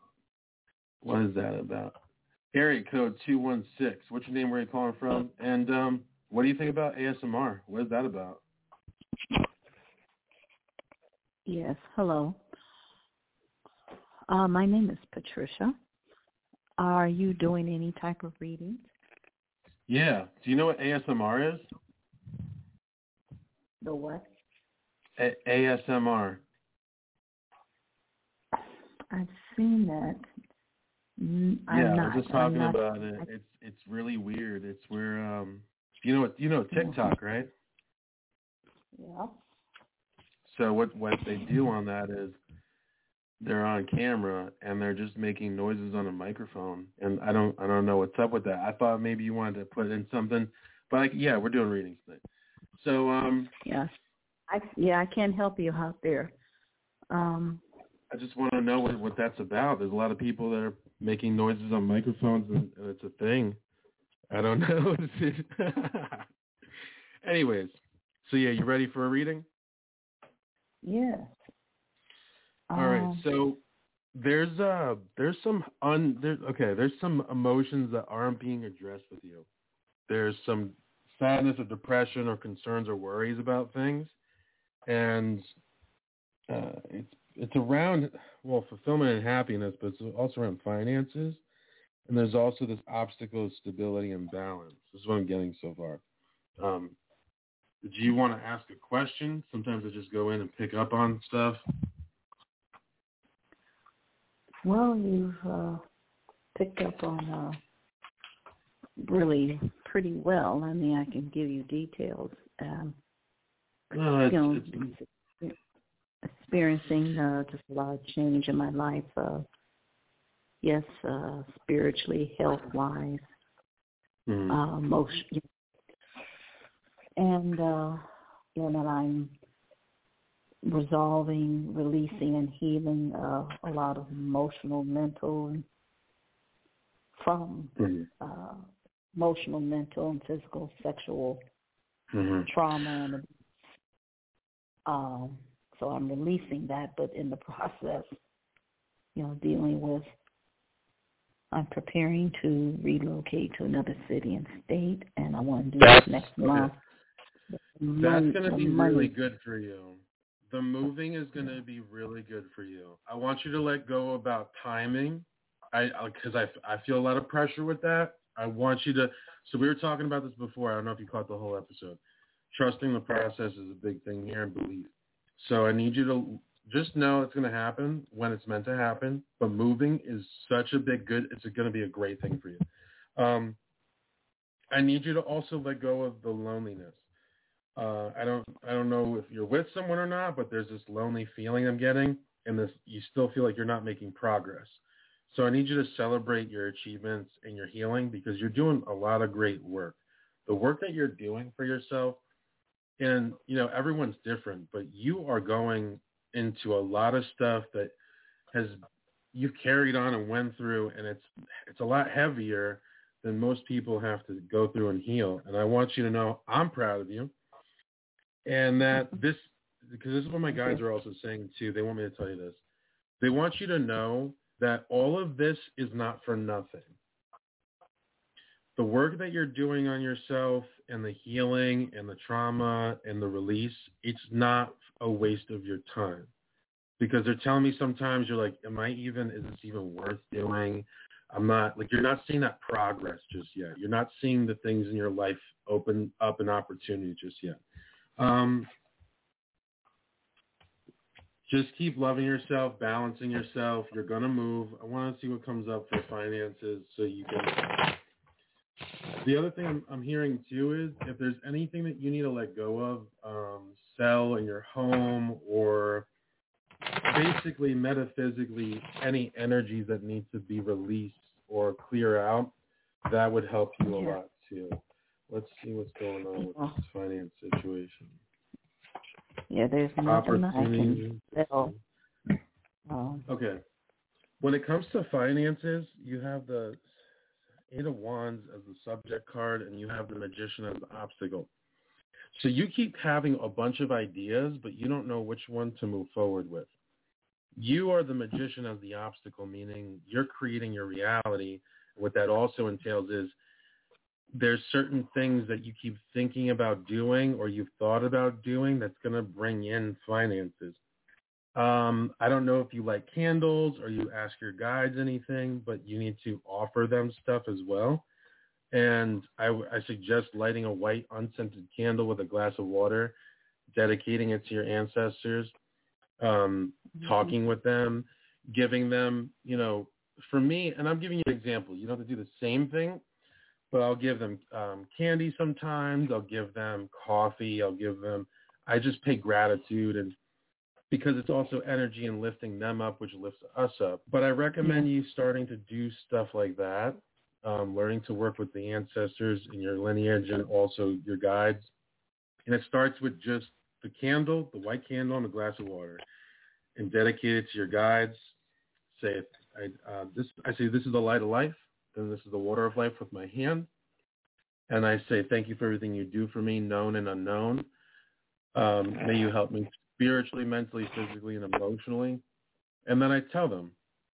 about? Area code 216. What's your name? Where are you calling from? And what do you think about ASMR? What is that about? Yes, hello. My name is Patricia. Are you doing any type of readings? Yeah. Do you know what ASMR is? The what? ASMR. I've seen that. I was just talking about it. It's really weird. It's where you know TikTok, right? Yeah. So what they do on that is they're on camera and they're just making noises on a microphone, and I don't know what's up with that. I thought maybe you wanted to put in something, but we're doing readings today. So yes, I can help you out there. I just want to know what that's about. There's a lot of people that are making noises on microphones, and it's a thing. I don't know. Anyways, so you ready for a reading? Yes. All right. So there's some emotions that aren't being addressed with you. There's some sadness or depression or concerns or worries about things, and it's around fulfillment and happiness, but it's also around finances, and there's also this obstacle of stability and balance. This is what I'm getting so far. Do you want to ask a question? Sometimes I just go in and pick up on stuff. Well, you've picked up on really pretty well. I mean, I can give you details. Experiencing just a lot of change in my life. Yes, spiritually, health-wise, emotionally. And, that I'm resolving, releasing, and healing a lot of emotional, mental, and physical, sexual trauma. And so I'm releasing that, but in the process, dealing with, I'm preparing to relocate to another city and state, and I want to do this next month. That's going to be really good for you. The moving is going to be really good for you. I want you to let go about timing, because I feel a lot of pressure with that. I want you to. So we were talking about this before. I don't know if you caught the whole episode. Trusting the process is a big thing here, and belief. So I need you to just know it's going to happen when it's meant to happen. But moving is such a big good. It's going to be a great thing for you. I need you to also let go of the loneliness. I don't know if you're with someone or not, but there's this lonely feeling I'm getting. and you still feel like you're not making progress. So I need you to celebrate your achievements and your healing because you're doing a lot of great work. The work that you're doing for yourself, and, everyone's different, but you are going into a lot of stuff that you've carried on and went through, and it's a lot heavier than most people have to go through and heal. And I want you to know I'm proud of you, and that because this is what my guides are also saying too. They want me to tell you this. They want you to know that all of this is not for nothing. The work that you're doing on yourself and the healing and the trauma and the release, it's not a waste of your time. Because they're telling me sometimes you're like, is this even worth doing? I'm not, you're not seeing that progress just yet. You're not seeing the things in your life open up an opportunity just yet. Just keep loving yourself, balancing yourself. You're going to move. I want to see what comes up for finances so you can. The other thing I'm hearing too is if there's anything that you need to let go of, sell in your home or basically metaphysically any energies that need to be released or clear out, that would help you a lot too. Let's see what's going on with this finance situation. Yeah, there's nothing I can sell. Okay. When it comes to finances, you have the Eight of Wands as the subject card, and you have the Magician as the obstacle. So you keep having a bunch of ideas, but you don't know which one to move forward with. You are the Magician as the obstacle, meaning you're creating your reality. What that also entails is there's certain things that you keep thinking about doing or you've thought about doing that's going to bring in finances. I don't know if you like candles or you ask your guides anything, but you need to offer them stuff as well. And I suggest lighting a white unscented candle with a glass of water, dedicating it to your ancestors, talking with them, giving them, for me, and I'm giving you an example. You don't have to do the same thing, but I'll give them candy sometimes. I'll give them coffee. I just pay gratitude, and because it's also energy and lifting them up, which lifts us up. But I recommend you starting to do stuff like that, learning to work with the ancestors in your lineage and also your guides. And it starts with just the candle, the white candle, and a glass of water, and dedicate it to your guides. Say, I say, this is the light of life. Then this is the water of life with my hand. And I say, thank you for everything you do for me, known and unknown. May you help me spiritually, mentally, physically, and emotionally. And then I tell them,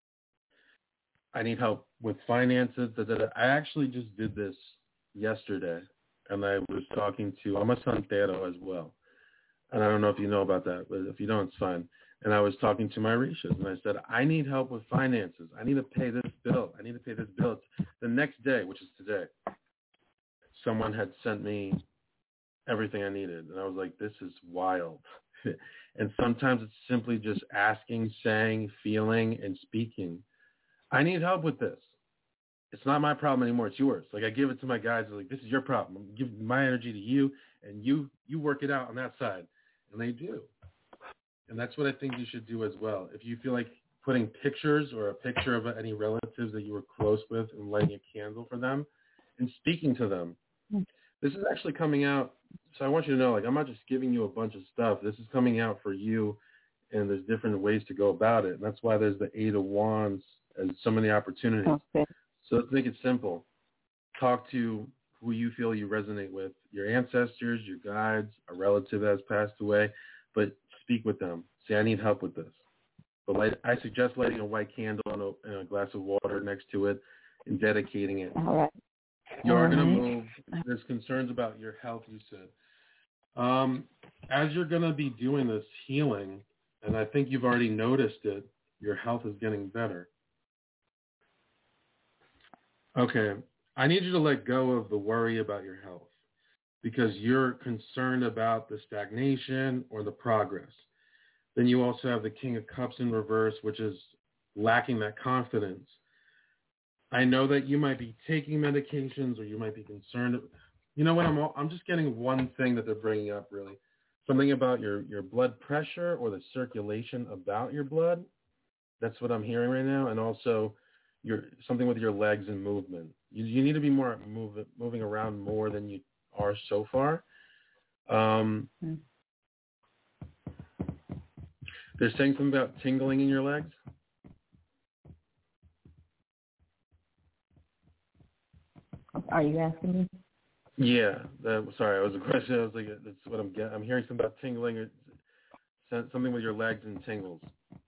I need help with finances. I actually just did this yesterday, and I was talking to, I'm a santero as well. And I don't know if you know about that, but if you don't, it's fine. And I was talking to my Orishas, and I said, I need help with finances. I need to pay this bill. It's the next day, which is today. Someone had sent me everything I needed. And I was like, this is wild. And sometimes it's simply just asking, saying, feeling, and speaking. I need help with this. It's not my problem anymore. It's yours. I give it to my guys. Like, this is your problem. I'm giving my energy to you, and you work it out on that side. And they do. And that's what I think you should do as well. If you feel like putting pictures or a picture of any relatives that you were close with and lighting a candle for them and speaking to them. This is actually coming out. So I want you to know, I'm not just giving you a bunch of stuff. This is coming out for you, and there's different ways to go about it. And that's why there's the Eight of Wands and so many opportunities. Okay. So let's make it simple. Talk to who you feel you resonate with, your ancestors, your guides, a relative that has passed away, but speak with them. Say, I need help with this. But I suggest lighting a white candle and a glass of water next to it and dedicating it. All right. You are going to move. There's concerns about your health, you said. As you're going to be doing this healing, and I think you've already noticed it, your health is getting better. Okay. I need you to let go of the worry about your health because you're concerned about the stagnation or the progress. Then you also have the King of Cups in reverse, which is lacking that confidence. I know that you might be taking medications or you might be concerned. You know what? I'm just getting one thing that they're bringing up, really. something about your blood pressure or the circulation about your blood. That's what I'm hearing right now. And also something with your legs and movement. You need to be more moving around more than you are so far. They're saying something about tingling in your legs. Are you asking me? Yeah. Sorry, I was a question. I was like, that's what I'm getting. I'm hearing something about tingling or something with your legs and tingles.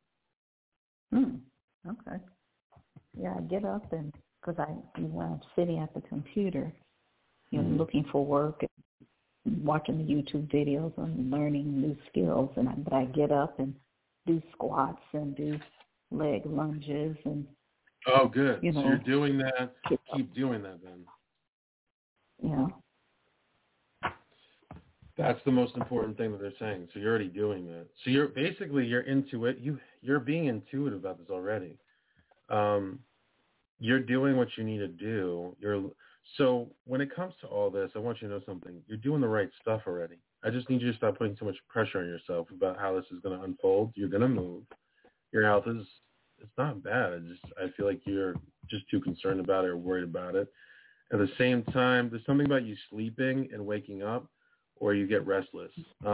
Okay. Yeah, I get up and because when I'm sitting at the computer, looking for work and watching the YouTube videos and learning new skills, but I get up and do squats and do leg lunges and. Oh, good. So you're doing that. Keep doing that then. Yeah. That's the most important thing that they're saying. So you're already doing that. So you're into it. You're being intuitive about this already. You're doing what you need to do. So when it comes to all this, I want you to know something. You're doing the right stuff already. I just need you to stop putting too much pressure on yourself about how this is going to unfold. You're going to move. Your health it's not bad. I feel like you're just too concerned about it or worried about it. At the same time, there's something about you sleeping and waking up or you get restless.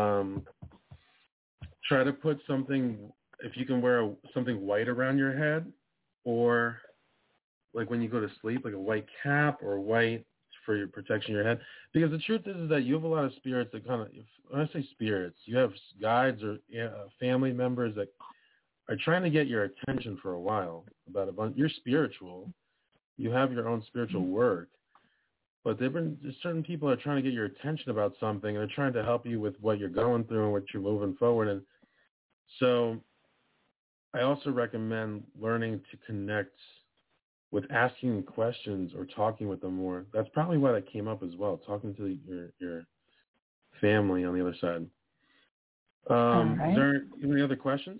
Try to put something, if you can wear something white around your head, or like when you go to sleep, like a white cap or white for your protection of your head. Because the truth is that you have a lot of spirits that when I say spirits, you have guides or family members that are trying to get your attention for a while about you're spiritual. You have your own spiritual work. But certain people are trying to get your attention about something, and they're trying to help you with what you're going through and what you're moving forward. And so I also recommend learning to connect with asking questions or talking with them more. That's probably why that came up as well, talking to your family on the other side. Right. Is there any other questions?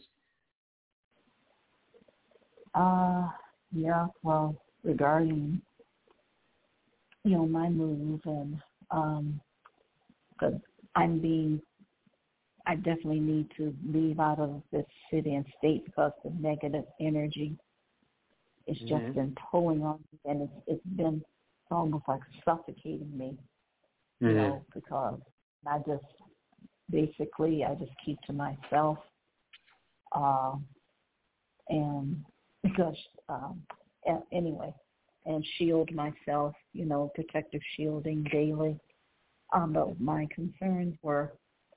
Yeah, well, regarding my move and because I definitely need to leave out of this city and state because the negative energy has just been pulling on me, and it's been almost like suffocating me, because I just keep to myself, and because anyway. And shield myself, protective shielding daily. But my concerns were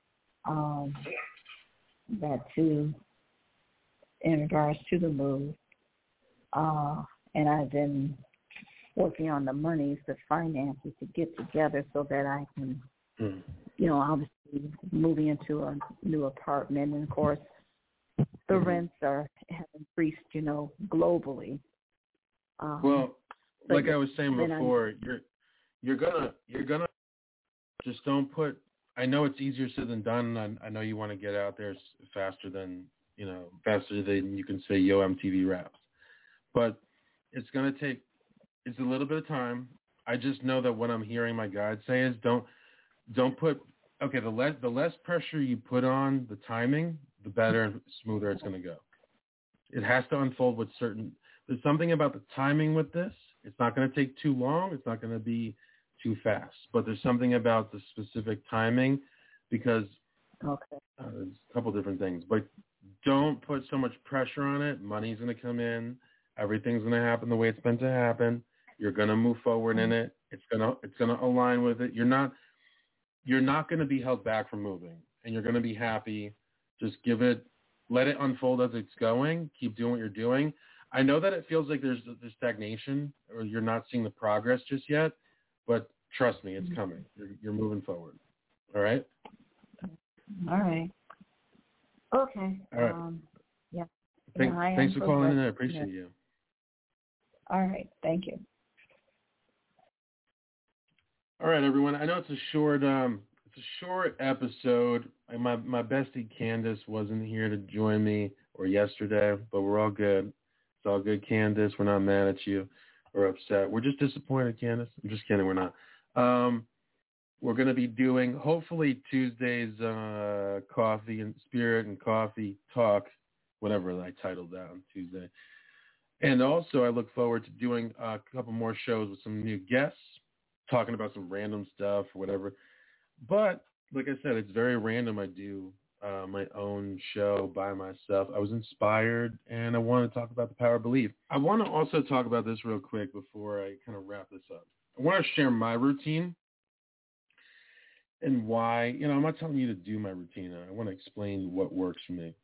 that too, in regards to the move. And I've been working on the monies, the finances to get together so that I can, obviously moving into a new apartment. And of course, the rents have increased, globally. Well, like I was saying before, you're gonna just don't put. I know it's easier said than done. I know you want to get out there faster than you can say yo MTV Raps, but it's gonna take. It's a little bit of time. I just know that what I'm hearing my guides say is don't put. Okay, the less pressure you put on the timing, the better and smoother it's gonna go. It has to unfold with certain. There's something about the timing with this. It's not going to take too long. It's not going to be too fast. But there's something about the specific timing because there's a couple different things. But don't put so much pressure on it. Money's going to come in. Everything's going to happen the way it's meant to happen. You're going to move forward in it. It's going to align with it. You're not going to be held back from moving, and you're going to be happy. Just let it unfold as it's going. Keep doing what you're doing. I know that it feels like there's stagnation or you're not seeing the progress just yet, but trust me, it's coming. You're moving forward. All right? All right. Okay. All right. Yeah. Thanks for calling in. I appreciate you. All right. Thank you. All right, everyone. I know it's a short episode. My bestie Candace wasn't here to join me or yesterday, but we're all good. It's all good, Candace. We're not mad at you or upset. We're just disappointed, Candace. I'm just kidding. We're not. we're going to be doing, hopefully, Tuesday's Coffee and Spirit and Coffee Talk, whatever I titled that on Tuesday. And also, I look forward to doing a couple more shows with some new guests, talking about some random stuff or whatever. But, like I said, it's very random. I do my own show by myself. I was inspired, and I want to talk about the power of belief. I want to also talk about this real quick before I kind of wrap this up. I want to share my routine and why. I'm not telling you to do my routine. I want to explain what works for me.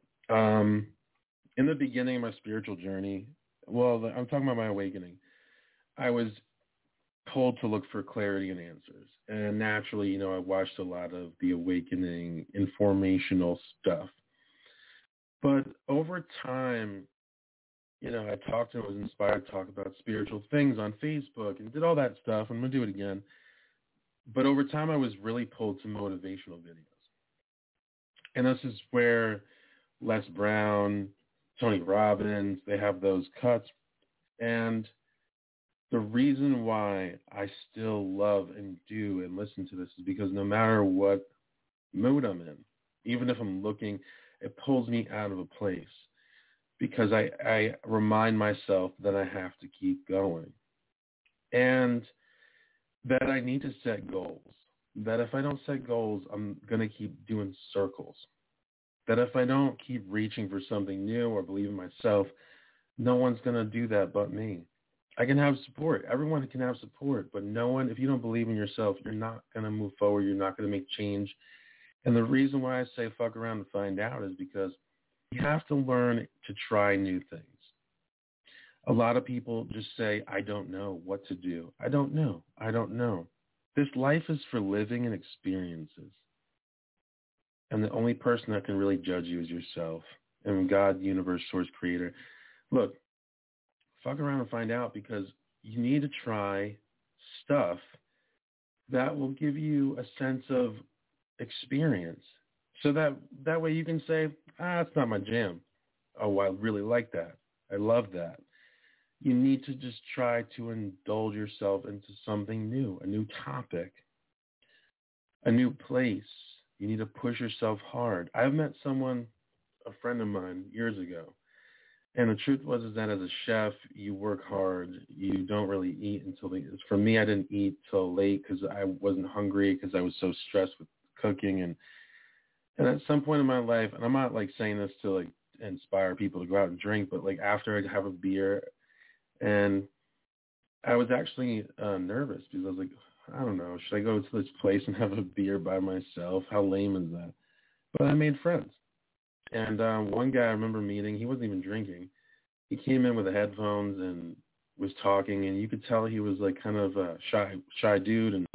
In the beginning of my spiritual journey, I'm talking about my awakening, I was told to look for clarity and answers. And naturally, I watched a lot of the awakening informational stuff. But over time, I talked and was inspired to talk about spiritual things on Facebook and did all that stuff. I'm going to do it again. But over time, I was really pulled to motivational videos. And this is where Les Brown, Tony Robbins, they have those cuts. And the reason why I still love and do and listen to this is because no matter what mood I'm in, even if I'm looking, it pulls me out of a place because I remind myself that I have to keep going and that I need to set goals, that if I don't set goals, I'm going to keep doing circles, that if I don't keep reaching for something new or believe in myself, no one's going to do that but me. I can have support. Everyone can have support, but no one, if you don't believe in yourself, you're not going to move forward. You're not going to make change. And the reason why I say fuck around and find out is because you have to learn to try new things. A lot of people just say, I don't know what to do. I don't know. I don't know. This life is for living and experiences. And the only person that can really judge you is yourself and God, universe, source, creator. Look, fuck around and find out because you need to try stuff that will give you a sense of experience so that way you can say, it's not my jam. Oh, I really like that. I love that. You need to just try to indulge yourself into something new, a new topic, a new place. You need to push yourself hard. I've met someone, a friend of mine, years ago. And the truth was is that as a chef, you work hard. You don't really eat until for me, I didn't eat till late because I wasn't hungry because I was so stressed with cooking. And at some point in my life, and I'm not like saying this to like inspire people to go out and drink, but like after I'd have a beer, and I was actually nervous because I was like, I don't know, should I go to this place and have a beer by myself? How lame is that? But I made friends. And one guy I remember meeting, he wasn't even drinking. He came in with the headphones and was talking, and you could tell he was like kind of a shy dude. And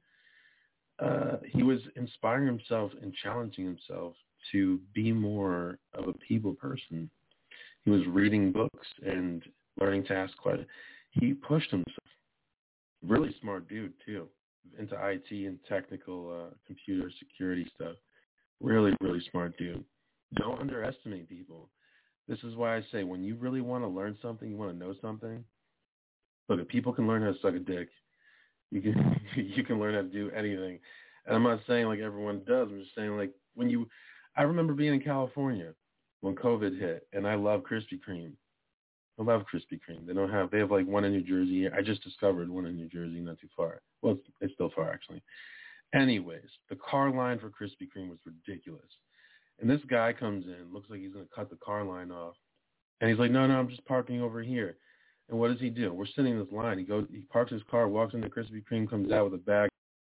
he was inspiring himself and challenging himself to be more of a people person. He was reading books and learning to ask questions. He pushed himself. Really smart dude, too, into IT and technical computer security stuff. Really, really smart dude. Don't underestimate people. This is why I say when you really want to learn something, you want to know something, look, if people can learn how to suck a dick, you can learn how to do anything. And I'm not saying like everyone does. I'm just saying like I remember being in California when COVID hit, and I love Krispy Kreme. I love Krispy Kreme. They have like one in New Jersey. I just discovered one in New Jersey, not too far. Well, it's still far actually. Anyways, the car line for Krispy Kreme was ridiculous. And this guy comes in, looks like he's going to cut the car line off. And he's like, no, I'm just parking over here. And what does he do? We're sitting in this line. He parks his car, walks into Krispy Kreme, comes out with a bag.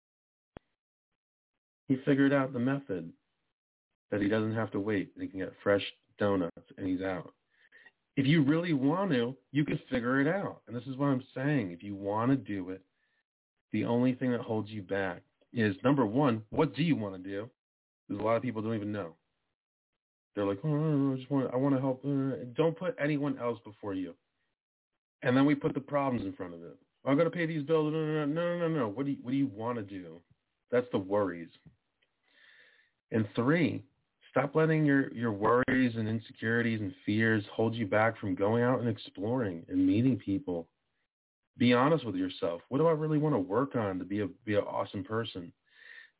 He figured out the method that he doesn't have to wait. And he can get fresh donuts, and he's out. If you really want to, you can figure it out. And this is what I'm saying. If you want to do it, the only thing that holds you back is, number one, what do you want to do? Because a lot of people don't even know. They're like, I want to help. Don't put anyone else before you. And then we put the problems in front of it. I'm going to pay these bills. No. What do you want to do? That's the worries. And 3, stop letting your worries and insecurities and fears hold you back from going out and exploring and meeting people. Be honest with yourself. What do I really want to work on to be an awesome person?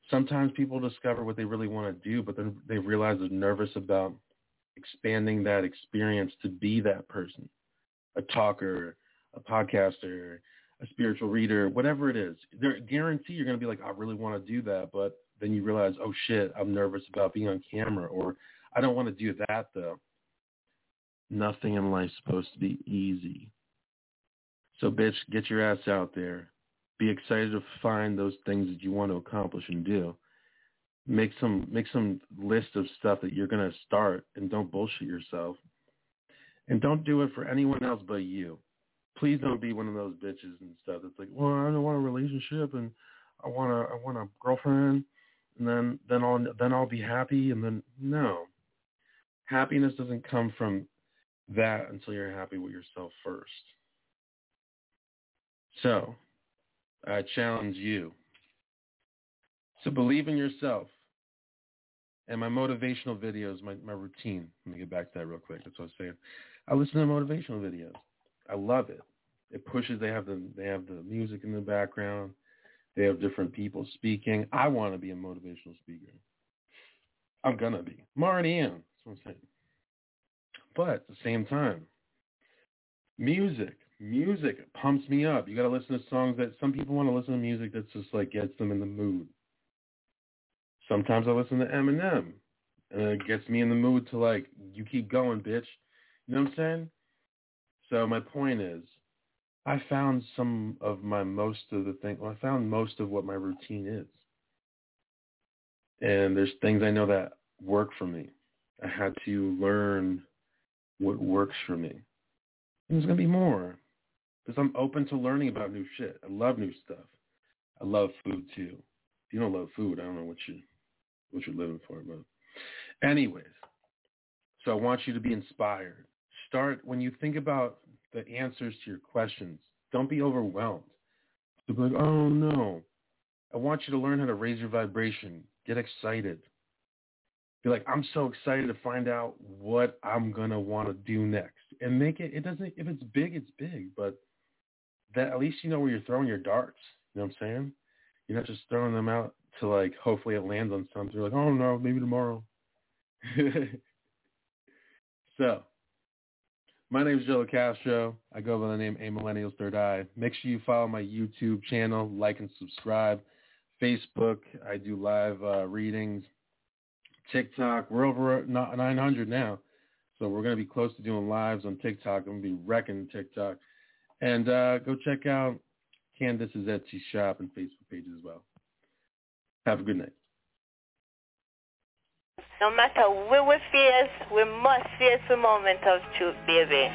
sometimes people discover what they really want to do, but then they realize they're nervous about expanding that experience to be that person, a talker, a podcaster, a spiritual reader, whatever it is. They're guarantee you're going to be like, I really want to do that, but then you realize, oh shit, I'm nervous about being on camera, or I don't want to do that though. Nothing in life's supposed to be easy. So bitch, get your ass out there. Be excited to find those things that you want to accomplish and do. Make some list of stuff that you're going to start, and don't bullshit yourself. And don't do it for anyone else but you. Please don't be one of those bitches and stuff that's like, well, I don't want a relationship and I want a girlfriend, and then I'll be happy. And then no, happiness doesn't come from that until you're happy with yourself first. So I challenge you to believe in yourself. And my motivational videos, my routine. Let me get back to that real quick. That's what I was saying. I listen to motivational videos. I love it. It pushes. They have the music in the background. They have different people speaking. I want to be a motivational speaker. I'm gonna be. I'm already am. That's what I'm saying. But at the same time, music pumps me up. You got to listen to songs that some people want to listen to music that's just like gets them in the mood. Sometimes I listen to Eminem, and it gets me in the mood to like, you keep going, bitch. You know what I'm saying? So my point is, I found most of what my routine is. And there's things I know that work for me. I had to learn what works for me. And there's going to be more, because I'm open to learning about new shit. I love new stuff. I love food too. If you don't love food, I don't know what you're living for. But anyways, so I want you to be inspired. Start, when you think about the answers to your questions, don't be overwhelmed. To be like, oh no. I want you to learn how to raise your vibration. Get excited. Be like, I'm so excited to find out what I'm going to want to do next. And make it doesn't, if it's big, it's big. But that at least you know where you're throwing your darts. You know what I'm saying? You're not just throwing them out to like, hopefully it lands on something. You're like, oh no, maybe tomorrow. So, my name is Joe Castro. I go by the name A Millennial's Third Eye. Make sure you follow my YouTube channel, like and subscribe. Facebook, I do live readings. TikTok, we're over 900 now. So we're going to be close to doing lives on TikTok. I'm going to be wrecking TikTok. And go check out Candace's Etsy shop and Facebook page as well. Have a good night. No matter where we face, we must face the moment of truth, baby.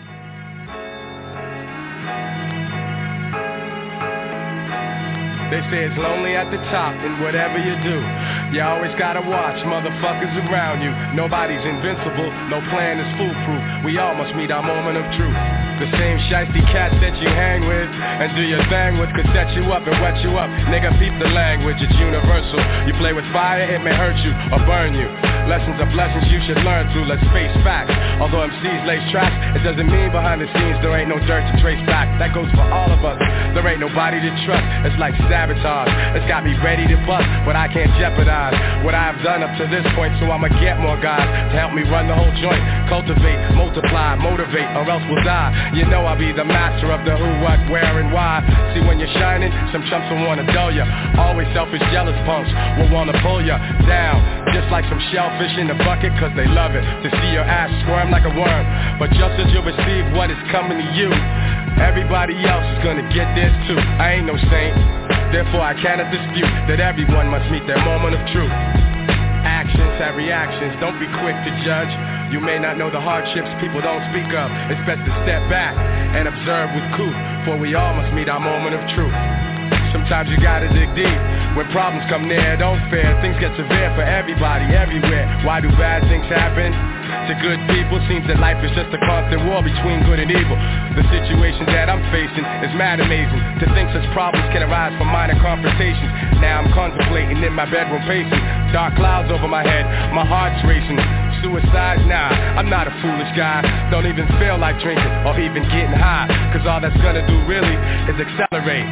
They say it's lonely at the top, and whatever you do, you always gotta watch motherfuckers around you. Nobody's invincible, no plan is foolproof. We all must meet our moment of truth. The same shiesty cats that you hang with and do your thing with could set you up and wet you up. Nigga, peep the language, it's universal. You play with fire, it may hurt you or burn you. Lessons are blessings you should learn through, let's face facts. Although MCs lace tracks, it doesn't mean behind the scenes there ain't no dirt to trace back. That goes for all of us, there ain't nobody to trust. It's like sabotage, it's got me ready to bust, but I can't jeopardize what I've done up to this point. So I'ma get more guys to help me run the whole joint. Cultivate, multiply, motivate, or else we'll die. You know I'll be the master of the who, what, where, and why. See, when you're shining, some chumps will wanna dull ya. Always selfish, jealous punks will wanna pull ya down, just like some shellfish in the bucket, cause they love it to see your ass squirm like a worm. But just as you receive what is coming to you, everybody else is gonna get this too. I ain't no saint, therefore I cannot dispute that everyone must meet their moment of truth. Actions have reactions, don't be quick to judge. You may not know the hardships people don't speak of. It's best to step back and observe with cool, for we all must meet our moment of truth. Sometimes you gotta dig deep. When problems come near, don't fear. Things get severe for everybody, everywhere. Why do bad things happen to good people? Seems that life is just a constant war between good and evil. The situation that I'm facing is mad amazing. To think such problems can arise from minor confrontations. Now I'm contemplating in my bedroom pacing. Dark clouds over my head, my heart's racing. Suicide? Nah, I'm not a foolish guy. Don't even feel like drinking or even getting high, cause all that's gonna do really is accelerate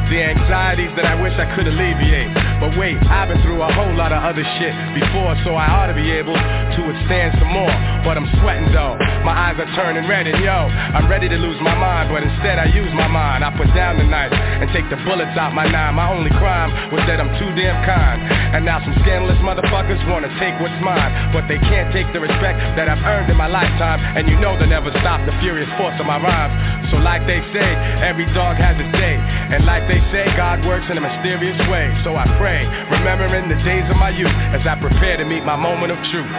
the anxieties that I wish I could alleviate. But wait, I've been through a whole lot of other shit before, so I ought to be able to withstand some more. But I'm sweating though, my eyes are turning red, and yo, I'm ready to lose my mind, but instead I use my mind. I put down the knife and take the bullets out my nine. My only crime was that I'm too damn kind. And now some scandalous motherfuckers wanna take what's mine, but they can't take the respect that I've earned in my lifetime. And you know they'll never stop the furious force of my rhymes. So like they say, every dog has its day, and like they say, God works in a mysterious way. So I pray, remembering the days of my youth as I prepare to meet my moment of truth.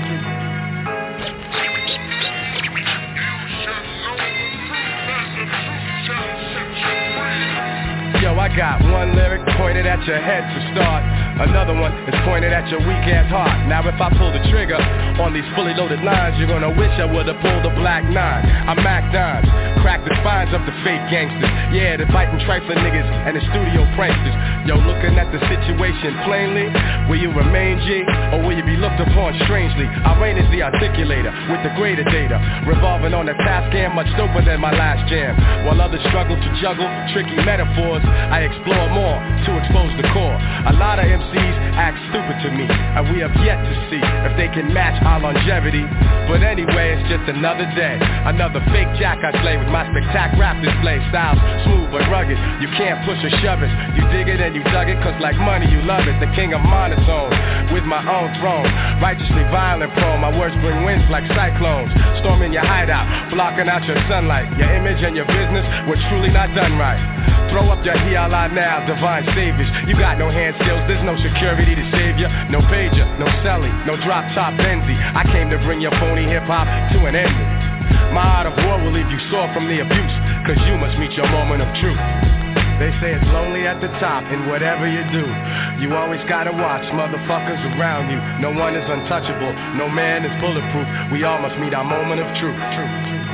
Yo, I got one lyric pointed at your head to start. Another one is pointed at your weak-ass heart. Now if I pull the trigger on these fully loaded lines, you're gonna wish I would've pulled the black 9. I'm Mac Dimes, crack the spines of the fake gangsters. Yeah, the biting trifling niggas and the studio pranksters. Yo, looking at the situation plainly, will you remain G, or will you be looked upon strangely? I reign as the articulator with the greater data, revolving on a task cam much doper than my last jam. While others struggle to juggle tricky metaphors, I explore more to expose the core. A lot of MCs act stupid to me, and we have yet to see if they can match our longevity. But anyway, it's just another day, another fake jack I slay with my spectac rap display. Styles smooth but rugged, you can't push or shove it. You dig it and you dug it, cause like money you love it. The king of monotone, with my own throne, righteously violent prone. My words bring winds like cyclones, storming your hideout, blocking out your sunlight. Your image and your business were truly not done right. Throw up your hiala now, divine saviors. You got no hand skills, there's no security to save you. No pager, no celly, no drop top Benzie. I came to bring your phony hip-hop to an end. My art of war will leave you sore from the abuse, cause you must meet your moment of truth. They say it's lonely at the top in whatever you do. You always gotta watch motherfuckers around you. No one is untouchable, no man is bulletproof. We all must meet our moment of truth.